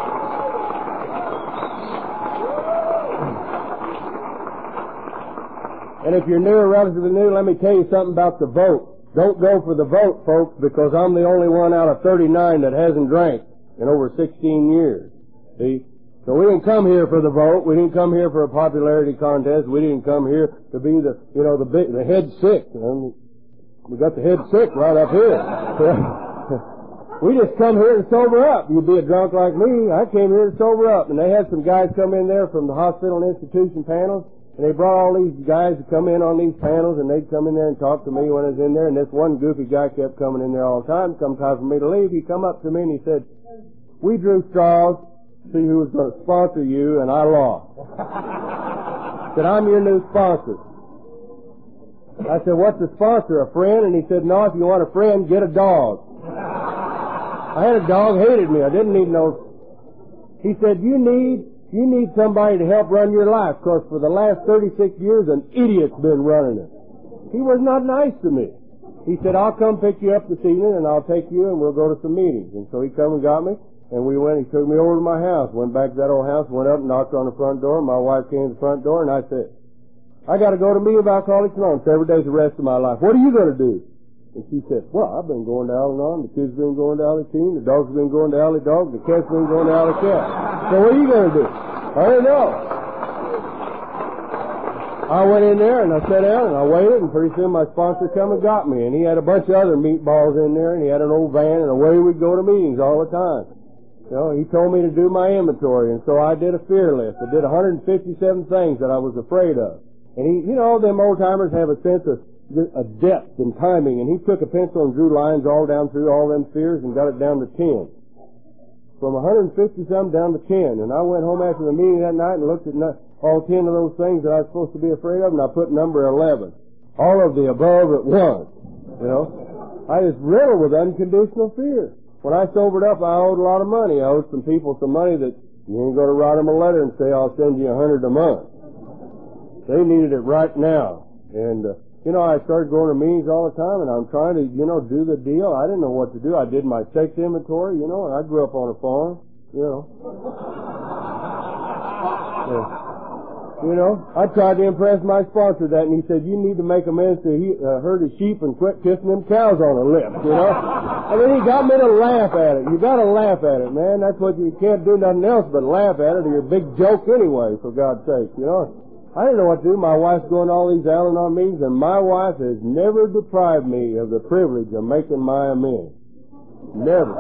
And if you're new or relatively new, let me tell you something about the vote. Don't go for the vote, folks, because I'm the only one out of thirty-nine that hasn't drank in over sixteen years. See? So we didn't come here for the vote. We didn't come here for a popularity contest. We didn't come here to be the, you know, the big, the head sick. And we got the head sick right up here. We just come here to sober up. You'd be a drunk like me. I came here to sober up. And they had some guys come in there from the hospital and institution panels. And they brought all these guys to come in on these panels, and they'd come in there and talk to me when I was in there. And this one goofy guy kept coming in there all the time. Come time for me to leave, he come up to me and he said, we drew straws to see who was going to sponsor you, and I lost. Said, I'm your new sponsor. I said, what's a sponsor, a friend? And he said, no, if you want a friend, get a dog. I had a dog, hated me. I didn't need no... He said, you need you need somebody to help run your life, because for the last thirty-six years, an idiot's been running it. He was not nice to me. He said, I'll come pick you up this evening, and I'll take you, and we'll go to some meetings. And so he come and got me, and we went. He took me over to my house, went back to that old house, went up and knocked on the front door. My wife came to the front door, and I said, I got to go to meet of Alcoholics Anonymous every day the rest of my life. What are you going to do? And she said, well, I've been going to Al-Anon, the kids have been going to Alley Team, the dogs have been going to Alley Dog, the cat's been going to Alley Cat. So what are you going to do? I don't know. I went in there and I sat down and I waited, and pretty soon my sponsor come and got me, and he had a bunch of other meatballs in there, and he had an old van, and away we'd go to meetings all the time. You know, he told me to do my inventory, and so I did a fear list. I did one hundred fifty-seven things that I was afraid of. And he, you know, them old timers have a sense of a depth and timing, and he took a pencil and drew lines all down through all them fears and got it down to ten. From one hundred fifty some down to ten. And I went home after the meeting that night and looked at all ten of those things that I was supposed to be afraid of, and I put number eleven. All of the above at once. You know? I was riddled with unconditional fear. When I sobered up, I owed a lot of money. I owed some people some money that you ain't going to write them a letter and say, I'll send you a hundred a month. They needed it right now. And, uh, you know, I started going to meetings all the time, and I'm trying to, you know, do the deal. I didn't know what to do. I did my sex inventory, you know, and I grew up on a farm, you know. Yeah. You know, I tried to impress my sponsor that, and he said, you need to make amends to he, uh, herd of sheep and quit kissing them cows on the lips, you know. And then he got me to laugh at it. You got to laugh at it, man. That's what you, you can't do nothing else but laugh at it, or you're a big joke anyway, for God's sake, you know. I didn't know what to do. My wife's going to all these Al-Anon meetings, and my wife has never deprived me of the privilege of making my amends. Never.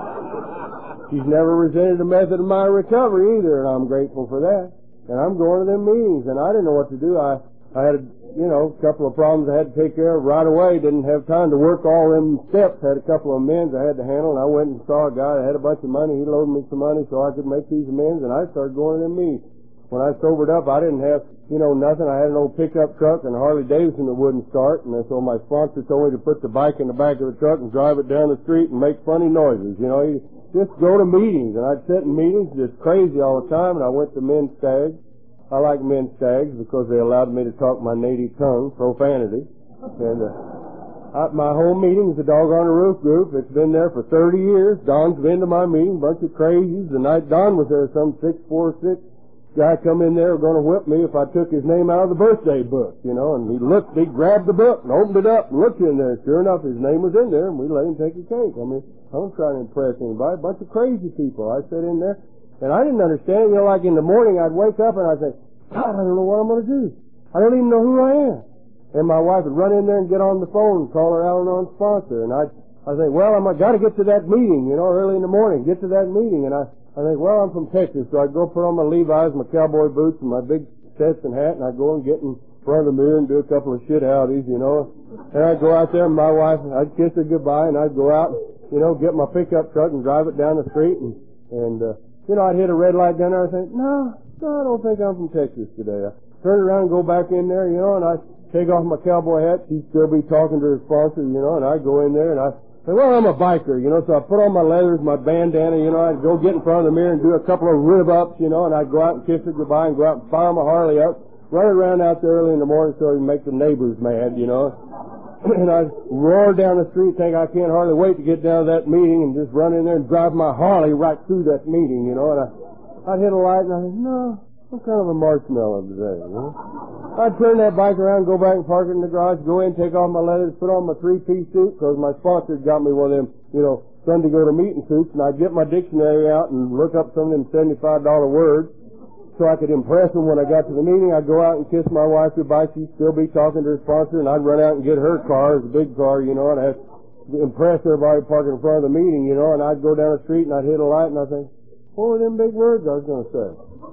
She's never resented the method of my recovery either, and I'm grateful for that. And I'm going to them meetings, and I didn't know what to do. I, I had, you know, a couple of problems I had to take care of right away. Didn't have time to work all them steps. Had a couple of amends I had to handle, and I went and saw a guy that had a bunch of money. He loaned me some money so I could make these amends, and I started going to them meetings. When I sobered up, I didn't have, you know, nothing. I had an old pickup truck and a Harley Davidson that wouldn't start, and so my sponsor told me to put the bike in the back of the truck and drive it down the street and make funny noises. You know, you just go to meetings, and I'd sit in meetings just crazy all the time, and I went to men's stags. I like men's stags because they allowed me to talk my native tongue, profanity. And uh, I, my whole meeting is the Dog on the Roof group. It's been there for thirty years. Don's been to my meeting, bunch of crazies. The night Don was there, some six four six guy come in there going to whip me if I took his name out of the birthday book, you know. And he looked, he grabbed the book and opened it up and looked in there. Sure enough, his name was in there, and we let him take a cake. I mean, I wasn't trying to impress anybody. A bunch of crazy people. I sat in there, and I didn't understand. You know, like in the morning, I'd wake up and I'd say, God, I don't know what I'm going to do. I don't even know who I am. And my wife would run in there and get on the phone and call her Al-Anon sponsor. And I'd, I'd say, well, I've got to get to that meeting, you know, early in the morning. Get to that meeting. And I, I think, well, I'm from Texas, so I'd go put on my Levi's, my cowboy boots, and my big Stetson hat, and I'd go and get in front of the mirror and do a couple of shit outies, you know. And I'd go out there, and my wife, I'd kiss her goodbye, and I'd go out, you know, get my pickup truck and drive it down the street, and, and uh, you know, I'd hit a red light down there and think, no, no, I don't think I'm from Texas today. I turn around and go back in there, you know, and I'd take off my cowboy hat. She'd still be talking to her sponsor, you know, and I'd go in there and I'd say, well, I'm a biker, you know, so I put on my leathers, my bandana, you know, I'd go get in front of the mirror and do a couple of rib-ups, you know, and I'd go out and kiss her goodbye and go out and fire my Harley up, run around out there early in the morning so I can make the neighbors mad, you know. And I'd roar down the street, think I can't hardly wait to get down to that meeting, and just run in there and drive my Harley right through that meeting, you know, and I, I'd hit a light and I'd think, no, I'm kind of a marshmallow today, you know. I'd turn that bike around, go back and park it in the garage, go in, take off my leathers, put on my three-piece suit, because my sponsor got me one of them, you know, Sunday go-to-meeting suits, and I'd get my dictionary out and look up some of them seventy-five dollar words so I could impress them when I got to the meeting. I'd go out and kiss my wife goodbye. She'd still be talking to her sponsor, and I'd run out and get her car. It's a big car, you know, and I'd impress everybody parking in front of the meeting, you know, and I'd go down the street, and I'd hit a light, and I'd think, what were them big words I was going to say?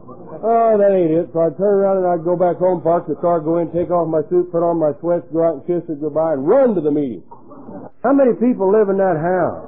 Oh, that ain't it. So I'd turn around and I'd go back home, park the car, go in, take off my suit, put on my sweats, go out and kiss her goodbye, and run to the meeting. How many people live in that house?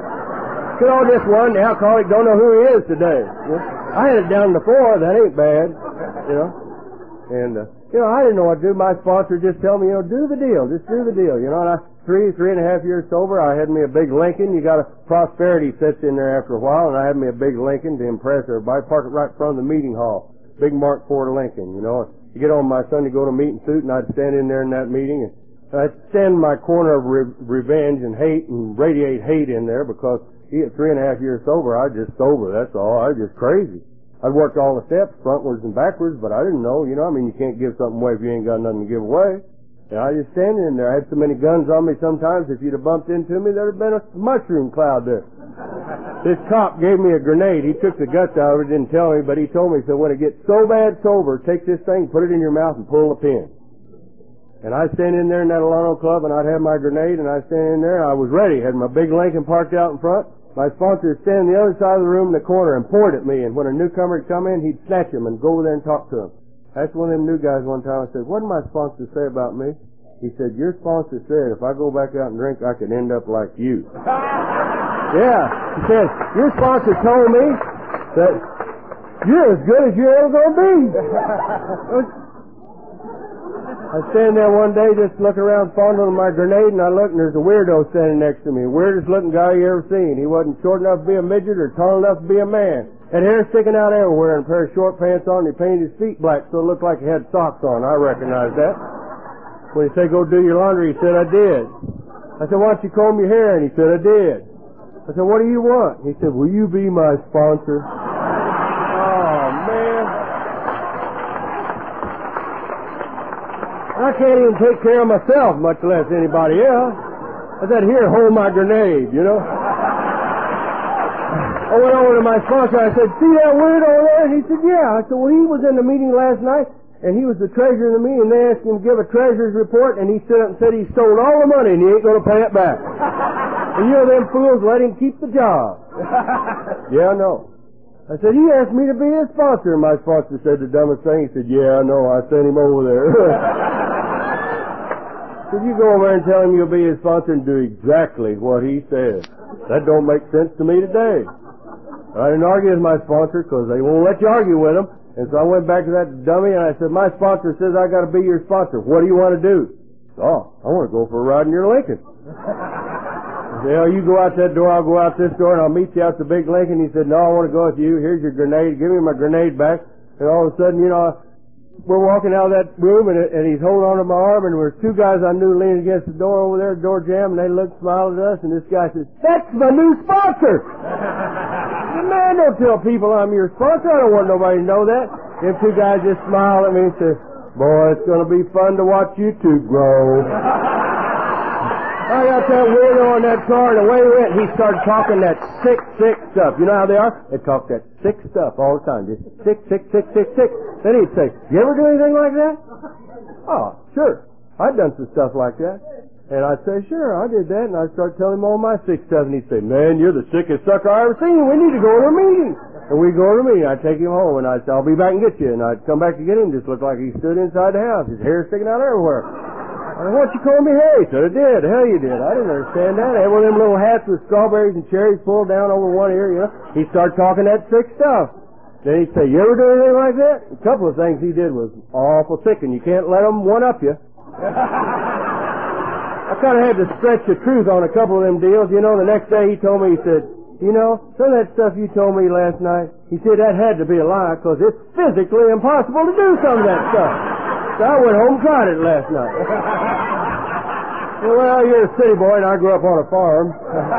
You know, just one, the alcoholic don't know who he is today. I had it down before. That ain't bad, you know. And uh, you know, I didn't know what to do. My sponsor just told me, you know, do the deal. Just do the deal. You know, and I, three, three and a half years sober, I had me a big Lincoln. You got a prosperity sets in there after a while, and I had me a big Lincoln to impress everybody. Parked it right in front of the meeting hall. Big Mark four Lincoln, you know. You get on my Sunday, go to meeting suit, and I'd stand in there in that meeting, and I'd stand in my corner of re- revenge and hate and radiate hate in there because he, at three and a half years sober, I was just sober, that's all. I was just crazy. I'd worked all the steps, frontwards and backwards, but I didn't know, you know, I mean, you can't give something away if you ain't got nothing to give away. And I just standing in there. I had so many guns on me sometimes, if you'd have bumped into me, there'd have been a mushroom cloud there. This cop gave me a grenade. He took the guts out of it, didn't tell me, but he told me, so when it gets so bad sober, take this thing, put it in your mouth, and pull the pin. And I'd stand in there in that Alano Club, and I'd have my grenade, and I'd stand in there, and I was ready. Had my big Lincoln parked out in front. My sponsor would stand on the other side of the room in the corner and point at me, and when a newcomer would come in, he'd snatch him and go over there and talk to him. That's one of them new guys one time. I said, what did my sponsor say about me? He said, your sponsor said if I go back out and drink, I could end up like you. Yeah. He said, your sponsor told me that you're as good as you're ever going to be. I stand there one day just looking around fondling my grenade, and I look, and there's a weirdo standing next to me. Weirdest looking guy you ever seen. He wasn't short enough to be a midget or tall enough to be a man. Had hair sticking out everywhere and a pair of short pants on, and he painted his feet black so it looked like he had socks on. I recognized that. When he said, go do your laundry, he said, I did. I said, why don't you comb your hair? And he said, I did. I said, what do you want? He said, will you be my sponsor? Oh, man. I can't even take care of myself, much less anybody else. I said, here, hold my grenade, you know. I went over to my sponsor. I said, see that weirdo over there? And he said, yeah. I said, well, he was in the meeting last night, and he was the treasurer of the meeting, and they asked him to give a treasurer's report, and he stood up and said he stole all the money, and he ain't going to pay it back. And you know, them fools let him keep the job. Yeah, I know. I said, he asked me to be his sponsor, and my sponsor said the dumbest thing. He said, yeah, I know, I sent him over there. Said, you go over there and tell him you'll be his sponsor and do exactly what he says. That don't make sense to me today. I didn't argue with my sponsor because they won't let you argue with them. And so I went back to that dummy and I said, my sponsor says I got to be your sponsor. What do you want to do? Oh, I want to go for a ride in your Lincoln. I said, oh, you go out that door, I'll go out this door, and I'll meet you out the big Lincoln. He said, no, I want to go with you. Here's your grenade. Give me my grenade back. And all of a sudden, you know, we're walking out of that room, and, and he's holding on to my arm, and there were two guys I knew leaning against the door over there, door jammed, and they looked, smiled at us, and this guy says, that's my new sponsor! I said, man, don't tell people I'm your sponsor. I don't want nobody to know that. Them two guys just smiled at me and said, boy, it's going to be fun to watch you two grow. I got that weirdo in that car, and away he went. He started talking that sick, sick stuff. You know how they are? They talk that sick stuff all the time. Just sick, sick, sick, sick, sick. Then he'd say, you ever do anything like that? Oh, sure. I've done some stuff like that. And I'd say, sure, I did that. And I'd start telling him all my sick stuff. And he'd say, man, you're the sickest sucker I ever seen. We need to go to a meeting. And we'd go to a meeting. I'd take him home, and I'd say, I'll be back and get you. And I'd come back to get him. Just looked like he stood inside the house. His hair sticking out everywhere. I said, why don't you call me hair? He said, I did. Hell, you did. I didn't understand that. I had one of them little hats with strawberries and cherries pulled down over one ear, you know. He'd start talking that sick stuff. Then he'd say, you ever do anything like that? A couple of things he did was awful sick, and you can't let them one-up you. I kind of had to stretch the truth on a couple of them deals. You know, the next day he told me, he said, you know, some of that stuff you told me last night, he said that had to be a lie because it's physically impossible to do some of that stuff. So I went home and tried it last night. Well, you're a city boy, and I grew up on a farm.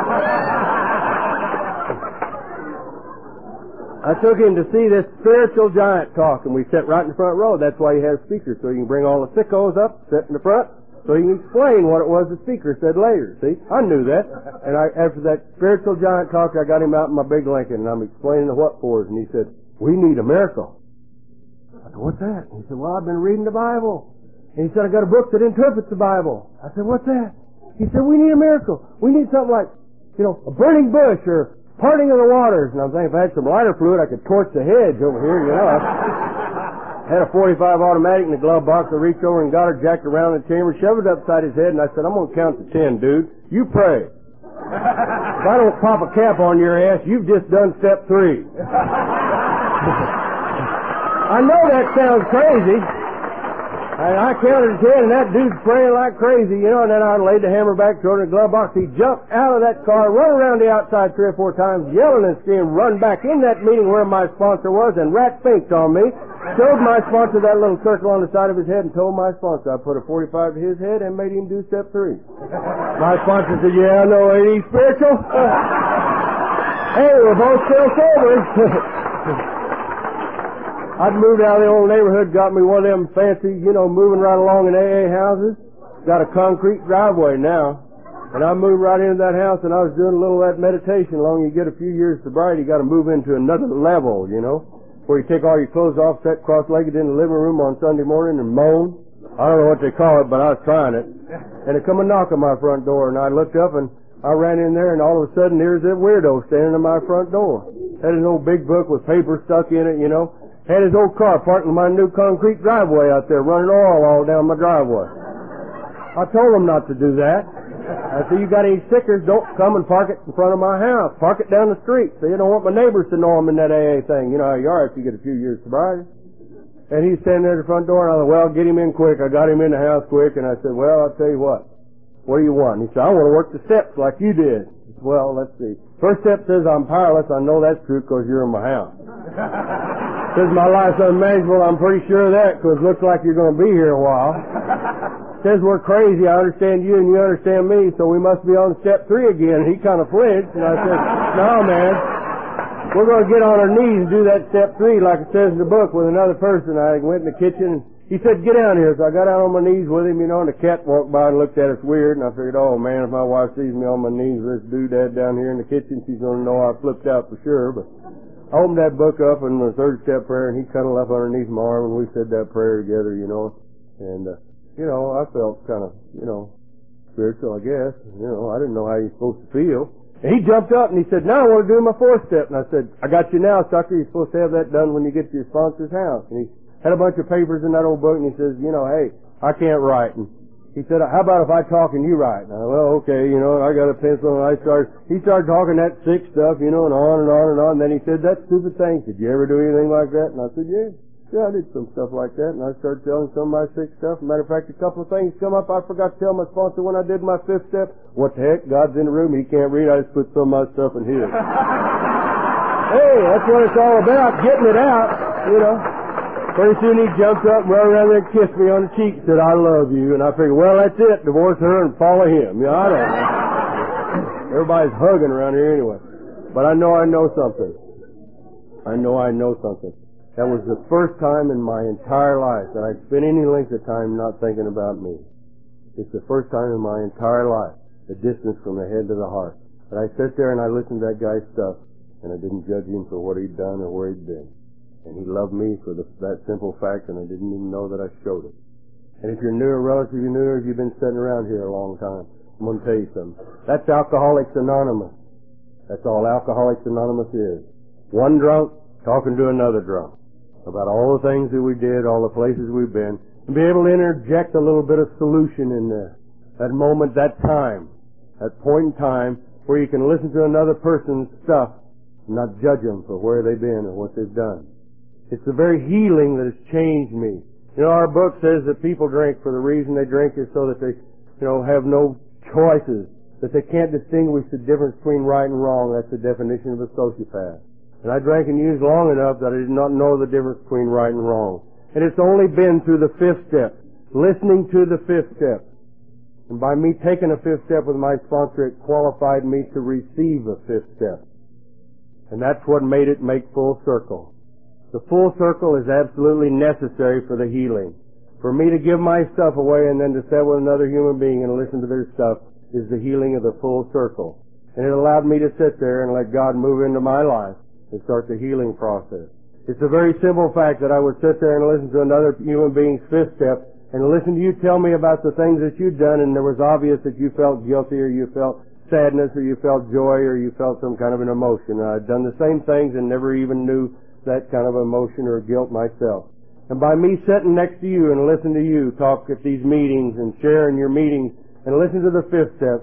I took him to see this spiritual giant talk, and we sat right in the front row. That's why he has speakers, so you can bring all the sickos up, sit in the front, so he can explain what it was the speaker said later. See, I knew that. And I, after that spiritual giant talk, I got him out in my big Lincoln, and I'm explaining the what fors, and he said, we need a miracle. I said, what's that? And he said, well, I've been reading the Bible. And he said, I got a book that interprets the Bible. I said, what's that? He said, we need a miracle. We need something like, you know, a burning bush or parting of the waters. And I'm thinking, if I had some lighter fluid, I could torch the hedge over here, you know. I had a forty-five automatic in the glove box. I reached over and got her, jacked around the chamber, shoved it upside his head, and I said, I'm going to count to ten, dude. You pray. If I don't pop a cap on your ass, you've just done step three. I know that sounds crazy. And I counted ten, and that dude's praying like crazy, you know, and then I laid the hammer back, threw it in the glove box. He jumped out of that car, run around the outside three or four times, yelling and screaming, run back in that meeting where my sponsor was, and rat finked on me, showed my sponsor that little circle on the side of his head, and told my sponsor I put a forty-five to his head and made him do step three. My sponsor said, yeah, I know, ain't he spiritual? Hey, we're both still sober. I'd moved out of the old neighborhood, got me one of them fancy, you know, moving right along in A A houses. Got a concrete driveway now. And I moved right into that house, and I was doing a little of that meditation. Long you get a few years sobriety, you got to move into another level, you know, where you take all your clothes off, sit cross-legged in the living room on Sunday morning and moan. I don't know what they call it, but I was trying it. And it come a knock on my front door, and I looked up, and I ran in there, and all of a sudden, here's that weirdo standing at my front door. Had his old big book with paper stuck in it, you know. Had his old car parked in my new concrete driveway out there, running oil all down my driveway. I told him not to do that. I said, you got any stickers, don't come and park it in front of my house. Park it down the street. So you don't want my neighbors to know I'm in that A A thing. You know how you are if you get a few years sobriety. And he's standing there at the front door, and I thought, well, get him in quick. I got him in the house quick, and I said, well, I'll tell you what. What do you want? And he said, I want to work the steps like you did. I said, well, let's see. First step says I'm powerless. I know that's true because you're in my house. Says my life's unmanageable. I'm pretty sure of that because it looks like you're going to be here a while. Says we're crazy. I understand you and you understand me, so we must be on step three again. And he kind of flinched, and I said, no, man. We're going to get on our knees and do that step three like it says in the book with another person. I went in the kitchen, and he said, get down here. So I got out on my knees with him, you know, and the cat walked by and looked at us weird, and I figured, oh, man, if my wife sees me on my knees with this doodad down here in the kitchen, she's going to know I flipped out for sure. But I opened that book up in the third step prayer, and he cuddled up underneath my arm, and we said that prayer together, you know. And, uh, you know, I felt kind of, you know, spiritual, I guess. You know, I didn't know how you're supposed to feel. And he jumped up, and he said, now I want to do my fourth step. And I said, I got you now, sucker. You're supposed to have that done when you get to your sponsor's house. And he had a bunch of papers in that old book, and he says, you know, hey, I can't write. And he said, how about if I talk and you write? And I said, well, okay, you know, I got a pencil, and I started, he started talking that sick stuff, you know, and on and on and on. And then he said, that stupid thing, did you ever do anything like that? And I said, yeah, yeah, I did some stuff like that. And I started telling some of my sick stuff. Matter of fact, a couple of things come up. I forgot to tell my sponsor when I did my fifth step. What the heck? God's in the room. He can't read. I just put some of my stuff in his. Hey, that's what it's all about, getting it out, you know. Pretty soon he jumped up and ran around there and kissed me on the cheek and said, I love you. And I figured, well, that's it. Divorce her and follow him. Yeah, I don't know. Everybody's hugging around here anyway. But I know I know something. I know I know something. That was the first time in my entire life that I'd spent any length of time not thinking about me. It's the first time in my entire life, the distance from the head to the heart, that I sat there and I listened to that guy's stuff, and I didn't judge him for what he'd done or where he'd been. And he loved me for the, that simple fact, and I didn't even know that I showed it. And if you're new or relative, you're new, or if you've been sitting around here a long time, I'm going to tell you something. That's Alcoholics Anonymous. That's all Alcoholics Anonymous is. One drunk talking to another drunk about all the things that we did, all the places we've been, and be able to interject a little bit of solution in there. That moment, that time, that point in time where you can listen to another person's stuff and not judge them for where they've been or what they've done. It's the very healing that has changed me. You know, our book says that people drink for the reason they drink is so that they, you know, have no choices, that they can't distinguish the difference between right and wrong. That's the definition of a sociopath. And I drank and used long enough that I did not know the difference between right and wrong. And it's only been through the fifth step, listening to the fifth step. And by me taking a fifth step with my sponsor, it qualified me to receive a fifth step. And that's what made it make full circle. The full circle is absolutely necessary for the healing. For me to give my stuff away and then to sit with another human being and listen to their stuff is the healing of the full circle. And it allowed me to sit there and let God move into my life and start the healing process. It's a very simple fact that I would sit there and listen to another human being's fifth step and listen to you tell me about the things that you'd done, and it was obvious that you felt guilty or you felt sadness or you felt joy or you felt some kind of an emotion. And I'd done the same things and never even knew that kind of emotion or guilt myself. And by me sitting next to you and listening to you talk at these meetings and sharing your meetings and listen to the fifth step,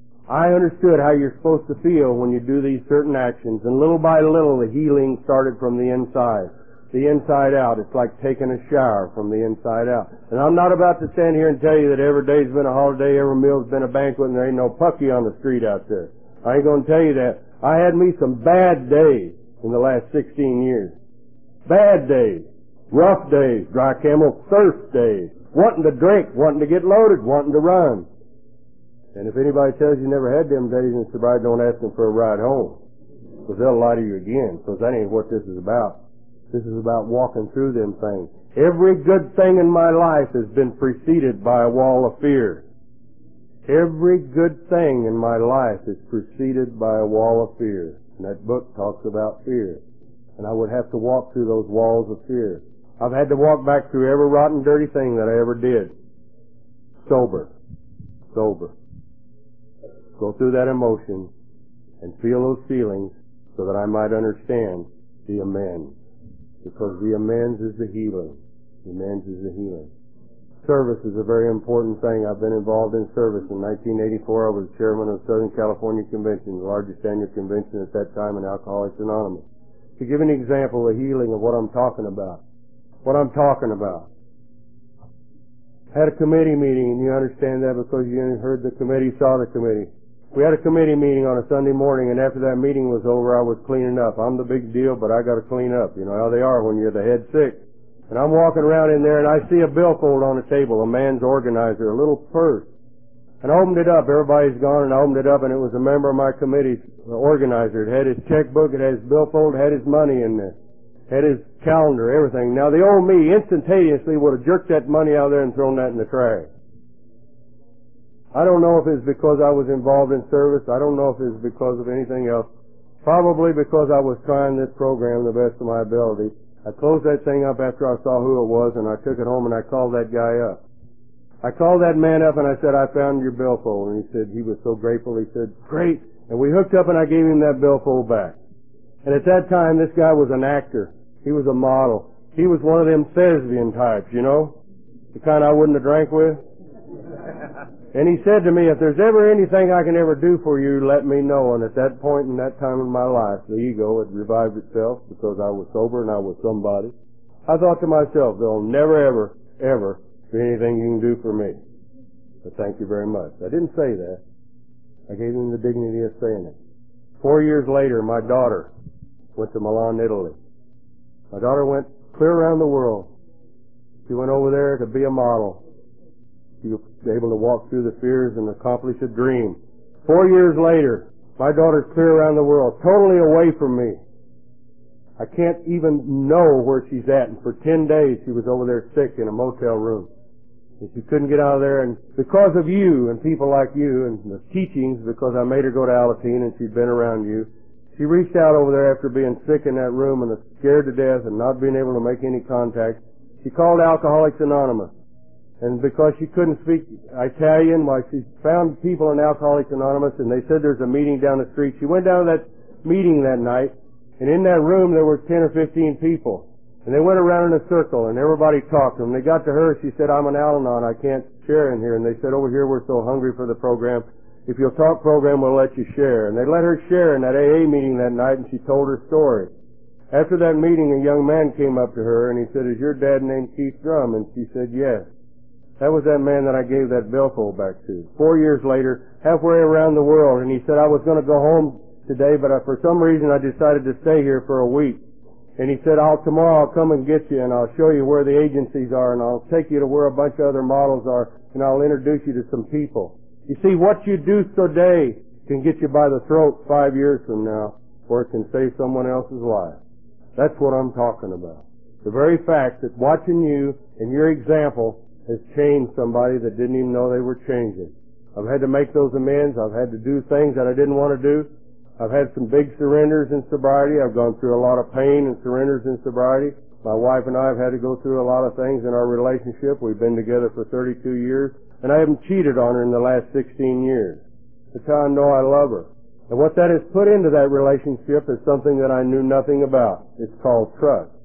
I understood how you're supposed to feel when you do these certain actions, and little by little the healing started from the inside. the inside out. It's like taking a shower from the inside out. And I'm not about to stand here and tell you that every day's been a holiday, every meal's been a banquet, and there ain't no pucky on the street out there. I ain't going to tell you that. I had me some bad days in the last sixteen years. Bad days. Rough days. Dry camel thirst days. Wanting to drink. Wanting to get loaded. Wanting to run. And if anybody tells you never had them days in sobriety, don't ask them for a ride home. Because they'll lie to you again. Because that ain't what this is about. This is about walking through them things. Every good thing in my life has been preceded by a wall of fear. Every good thing in my life is preceded by a wall of fear. And that book talks about fear. And I would have to walk through those walls of fear. I've had to walk back through every rotten, dirty thing that I ever did. Sober. Sober. Go through that emotion and feel those feelings so that I might understand the amends. Because the amends is the healing. The amends is the healing. Service is a very important thing. I've been involved in service. In nineteen eighty-four, I was chairman of the Southern California Convention, the largest annual convention at that time in Alcoholics Anonymous. To give an example of healing of what I'm talking about. What I'm talking about. I had a committee meeting, and you understand that because you heard the committee, saw the committee. We had a committee meeting on a Sunday morning, and after that meeting was over, I was cleaning up. I'm the big deal, but I got to clean up. You know how they are when you're the head sick. And I'm walking around in there, and I see a billfold on the table, a man's organizer, a little purse. And I opened it up. Everybody's gone, and I opened it up, and it was a member of my committee, the organizer. It had his checkbook, it had his billfold, it had his money in there. It had his calendar, everything. Now, the old me instantaneously would have jerked that money out there and thrown that in the trash. I don't know if it's because I was involved in service. I don't know if it's because of anything else. Probably because I was trying this program the best of my ability. I closed that thing up after I saw who it was, and I took it home and I called that guy up. I called that man up and I said, I found your billfold. And he said, he was so grateful. He said, great. And we hooked up and I gave him that billfold back. And at that time, this guy was an actor. He was a model. He was one of them thespian types, you know? The kind I wouldn't have drank with. And he said to me, if there's ever anything I can ever do for you, let me know. And at that point in that time in my life, the ego had revived itself because I was sober and I was somebody. I thought to myself, there'll never, ever, ever be anything you can do for me. But thank you very much. I didn't say that. I gave him the dignity of saying it. Four years later, my daughter went to Milan, Italy. My daughter went clear around the world. She went over there to be a model. She was able to walk through the fears and accomplish a dream. Four years later, my daughter's clear around the world, totally away from me. I can't even know where she's at. And for ten days, she was over there sick in a motel room. And she couldn't get out of there. And because of you and people like you and the teachings, because I made her go to Alateen and she'd been around you, she reached out over there after being sick in that room and scared to death and not being able to make any contact. She called Alcoholics Anonymous. And because she couldn't speak Italian, why, she found people in Alcoholics Anonymous, and they said there's a meeting down the street. She went down to that meeting that night, and in that room there were ten or fifteen people. And they went around in a circle, and everybody talked. And when they got to her, she said, I'm an Al-Anon. I can't share in here. And they said, over here we're so hungry for the program. If you'll talk program, we'll let you share. And they let her share in that A A meeting that night, and she told her story. After that meeting, a young man came up to her, and he said, is your dad named Keith Drum? And she said, yes. That was that man that I gave that billfold back to. Four years later, halfway around the world, and he said, I was going to go home today, but I, for some reason I decided to stay here for a week. And he said, I'll, tomorrow I'll come and get you, and I'll show you where the agencies are, and I'll take you to where a bunch of other models are, and I'll introduce you to some people. You see, what you do today can get you by the throat five years from now, or it can save someone else's life. That's what I'm talking about. The very fact that watching you and your example has changed somebody that didn't even know they were changing. I've had to make those amends. I've had to do things that I didn't want to do. I've had some big surrenders in sobriety. I've gone through a lot of pain and surrenders in sobriety. My wife and I have had to go through a lot of things in our relationship. We've been together for thirty-two years, and I haven't cheated on her in the last sixteen years. That's how I know I love her. And what that has put into that relationship is something that I knew nothing about. It's called trust.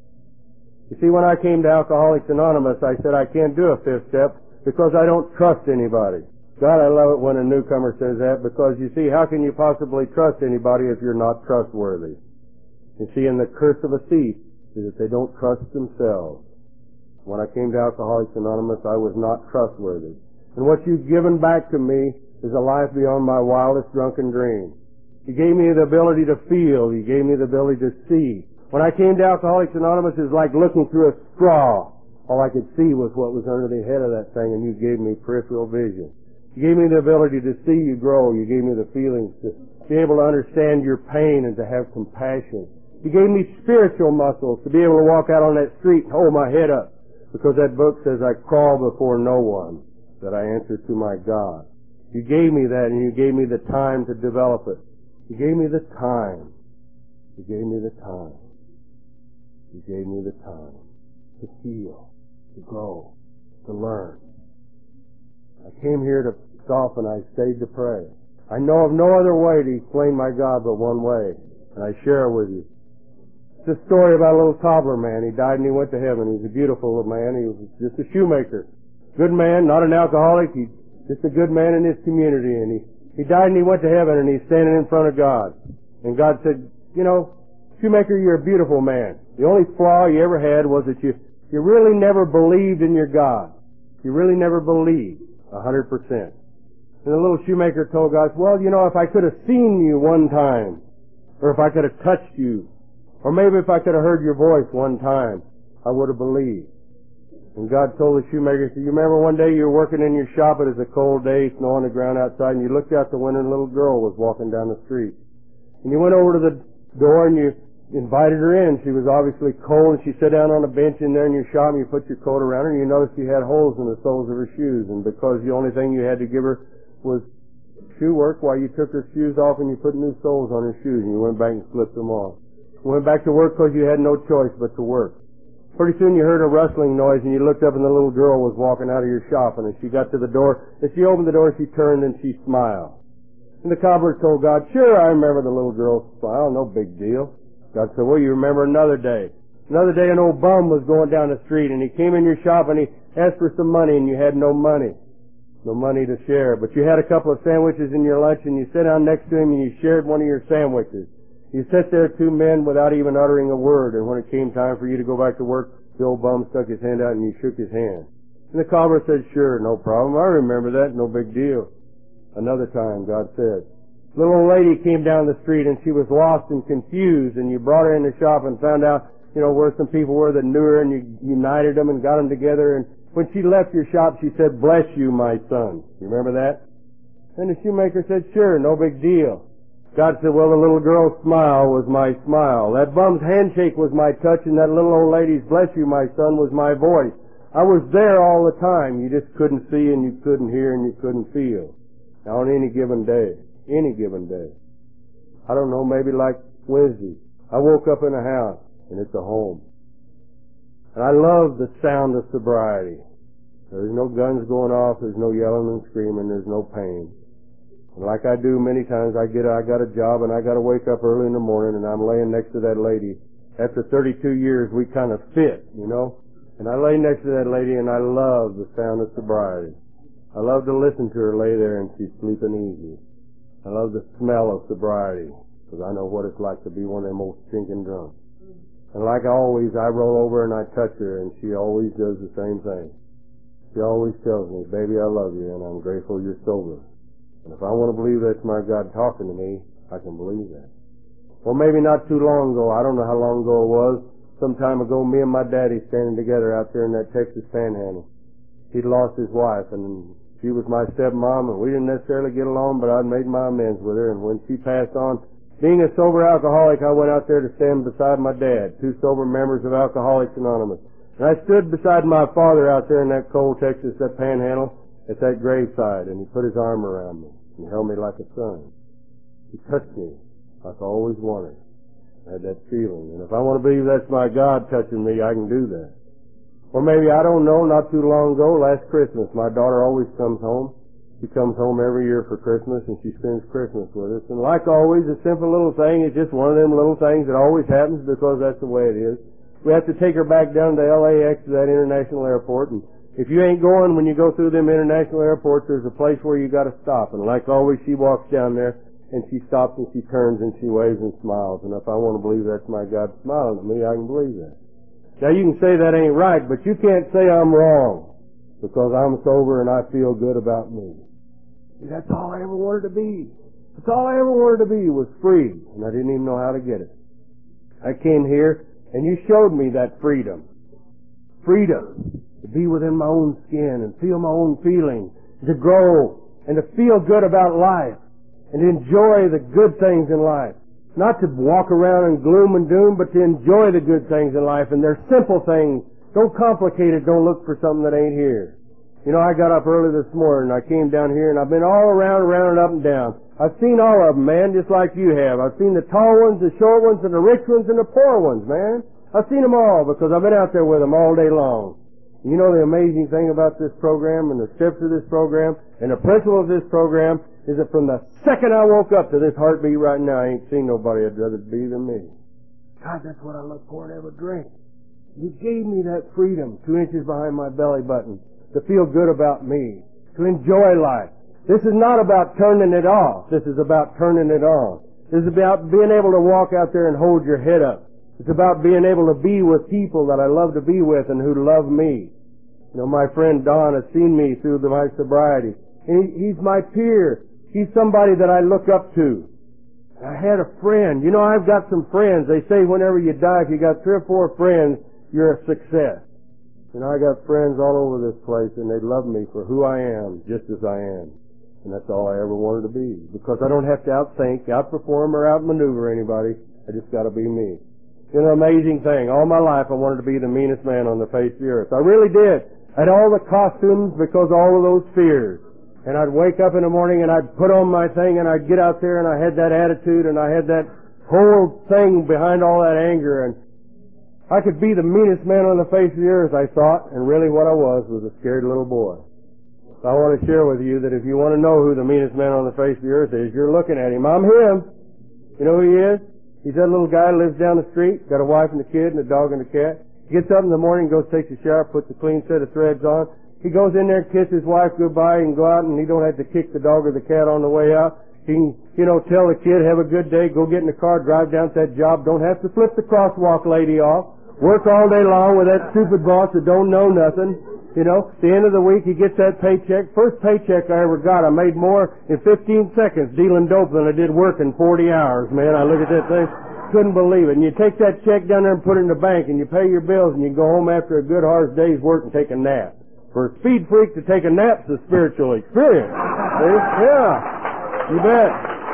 You see, when I came to Alcoholics Anonymous, I said I can't do a fifth step because I don't trust anybody. God, I love it when a newcomer says that, because you see, how can you possibly trust anybody if you're not trustworthy? You see, in the curse of a thief, is that they don't trust themselves. When I came to Alcoholics Anonymous, I was not trustworthy. And what you've given back to me is a life beyond my wildest drunken dreams. You gave me the ability to feel. You gave me the ability to see. When I came to Alcoholics Anonymous, it was like looking through a straw. All I could see was what was under the head of that thing, and you gave me peripheral vision. You gave me the ability to see you grow. You gave me the feelings to be able to understand your pain and to have compassion. You gave me spiritual muscles to be able to walk out on that street and hold my head up, because that book says I crawl before no one, that I answer to my God. You gave me that, and you gave me the time to develop it. You gave me the time. You gave me the time. You gave me the time to feel, to grow, to learn. I came here to stop and I stayed to pray. I know of no other way to explain my God but one way, and I share it with you. It's a story about a little cobbler man. He died and he went to heaven. He was a beautiful little man. He was just a shoemaker. Good man, not an alcoholic. He's just a good man in his community. And he, he died and he went to heaven, and he's standing in front of God. And God said, you know, shoemaker, you're a beautiful man. The only flaw you ever had was that you, you really never believed in your God. You really never believed a hundred percent. And the little shoemaker told God, well, you know, if I could have seen you one time, or if I could have touched you, or maybe if I could have heard your voice one time, I would have believed. And God told the shoemaker, you remember one day you were working in your shop, it was a cold day, snow on the ground outside, and you looked out the window and a little girl was walking down the street. And you went over to the door and you invited her in. She was obviously cold, and she sat down on a bench in there in your shop, and you put your coat around her, and you noticed she had holes in the soles of her shoes. And because the only thing you had to give her was shoe work, while you took her shoes off and you put new soles on her shoes, and you went back and slipped them off. You went back to work because you had no choice but to work. Pretty soon you heard a rustling noise, and you looked up, and the little girl was walking out of your shop. And as she got to the door, as she opened the door, she turned and she smiled. And the cobbler told God, sure, I remember the little girl's smile, no big deal. God said, well, you remember another day. Another day an old bum was going down the street, and he came in your shop and he asked for some money, and you had no money. No money to share. But you had a couple of sandwiches in your lunch, and you sat down next to him and you shared one of your sandwiches. You sat there, two men, without even uttering a word, and when it came time for you to go back to work, the old bum stuck his hand out and you shook his hand. And the cobbler said, sure, no problem. I remember that, no big deal. Another time, God said, little old lady came down the street and she was lost and confused, and you brought her in the shop and found out, you know, where some people were that knew her, and you united them and got them together. And when she left your shop, she said, bless you, my son. You remember that? And the shoemaker said, sure, no big deal. God said, well, the little girl's smile was my smile. That bum's handshake was my touch, and that little old lady's bless you, my son, was my voice. I was there all the time. You just couldn't see, and you couldn't hear, and you couldn't feel. Now, on any given day, any given day, I don't know, maybe like Wednesday, I woke up in a house, and it's a home. And I love the sound of sobriety. There's no guns going off, there's no yelling and screaming, there's no pain. And like I do many times, I get, I got a job, and I got to wake up early in the morning, and I'm laying next to that lady. After thirty-two years, we kind of fit, you know. And I lay next to that lady, and I love the sound of sobriety. I love to listen to her lay there, and she's sleeping easy. I love the smell of sobriety, because I know what it's like to be one of them old stinking drunks. And like always, I roll over and I touch her, and she always does the same thing. She always tells me, baby, I love you, and I'm grateful you're sober. And if I want to believe that's my God talking to me, I can believe that. Well, maybe not too long ago, I don't know how long ago it was, some time ago, me and my daddy standing together out there in that Texas Panhandle. He'd lost his wife, and she was my stepmom, and we didn't necessarily get along, but I'd made my amends with her. And when she passed on, being a sober alcoholic, I went out there to stand beside my dad, two sober members of Alcoholics Anonymous. And I stood beside my father out there in that cold Texas, that Panhandle, at that graveside, and he put his arm around me and held me like a son. He touched me like I always wanted. I had that feeling. And if I want to believe that's my God touching me, I can do that. Or maybe, I don't know, not too long ago, last Christmas, my daughter always comes home. She comes home every year for Christmas, and she spends Christmas with us. And like always, a simple little thing, it's just one of them little things that always happens because that's the way it is. We have to take her back down to L A X to that international airport, and if you ain't going when you go through them international airports, there's a place where you got to stop. And like always, she walks down there, and she stops and she turns and she waves and smiles. And if I want to believe that's my God smiling at me, I can believe that. Now you can say that ain't right, but you can't say I'm wrong because I'm sober and I feel good about me. See, that's all I ever wanted to be. That's all I ever wanted to be was free, and I didn't even know how to get it. I came here and you showed me that freedom. Freedom to be within my own skin and feel my own feelings, to grow and to feel good about life and to enjoy the good things in life. Not to walk around in gloom and doom, but to enjoy the good things in life. And they're simple things. Don't complicate it. Don't look for something that ain't here. You know, I got up early this morning, I came down here, and I've been all around, around, and up and down. I've seen all of them, man, just like you have. I've seen the tall ones, the short ones, and the rich ones, and the poor ones, man. I've seen them all because I've been out there with them all day long. You know the amazing thing about this program and the steps of this program and the principle of this program is that from the second I woke up to this heartbeat right now, I ain't seen nobody I'd rather be than me. God, that's what I look for to have a drink. You gave me that freedom, two inches behind my belly button, to feel good about me, to enjoy life. This is not about turning it off. This is about turning it on. This is about being able to walk out there and hold your head up. It's about being able to be with people that I love to be with and who love me. You know, my friend Don has seen me through the, my sobriety. He, he's my peer. He's somebody that I look up to. I had a friend. You know, I've got some friends. They say whenever you die, if you got three or four friends, you're a success. You know, I got friends all over this place, and they love me for who I am, just as I am. And that's all I ever wanted to be. Because I don't have to outthink, outperform, or outmaneuver anybody. I just got to be me. You know, amazing thing. All my life, I wanted to be the meanest man on the face of the earth. I really did. I had all the costumes because of all of those fears. And I'd wake up in the morning and I'd put on my thing and I'd get out there and I had that attitude and I had that whole thing behind all that anger, and I could be the meanest man on the face of the earth, I thought, and really what I was was a scared little boy. So I want to share with you that if you want to know who the meanest man on the face of the earth is, you're looking at him. I'm him. You know who he is? He's that little guy who lives down the street, got a wife and a kid and a dog and a cat. He gets up in the morning, goes takes a shower, puts a clean set of threads on. He goes in there, kisses his wife goodbye, and go out, and he don't have to kick the dog or the cat on the way out. He can, you know, tell the kid, have a good day, go get in the car, drive down to that job, don't have to flip the crosswalk lady off, work all day long with that stupid boss that don't know nothing. You know, at the end of the week, he gets that paycheck. First paycheck I ever got, I made more in fifteen seconds dealing dope than I did working forty hours, man. I look at that thing, couldn't believe it. And you take that check down there and put it in the bank, and you pay your bills, and you go home after a good hard day's work and take a nap. For a speed freak to take a nap's a spiritual experience. See? Yeah. You bet.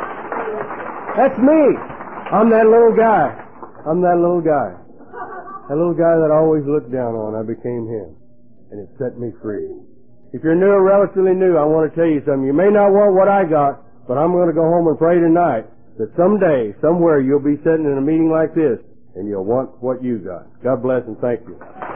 That's me. I'm that little guy. I'm that little guy. That little guy that I always looked down on, I became him. And it set me free. If you're new or relatively new, I want to tell you something. You may not want what I got, but I'm going to go home and pray tonight that someday, somewhere, you'll be sitting in a meeting like this, and you'll want what you got. God bless and thank you.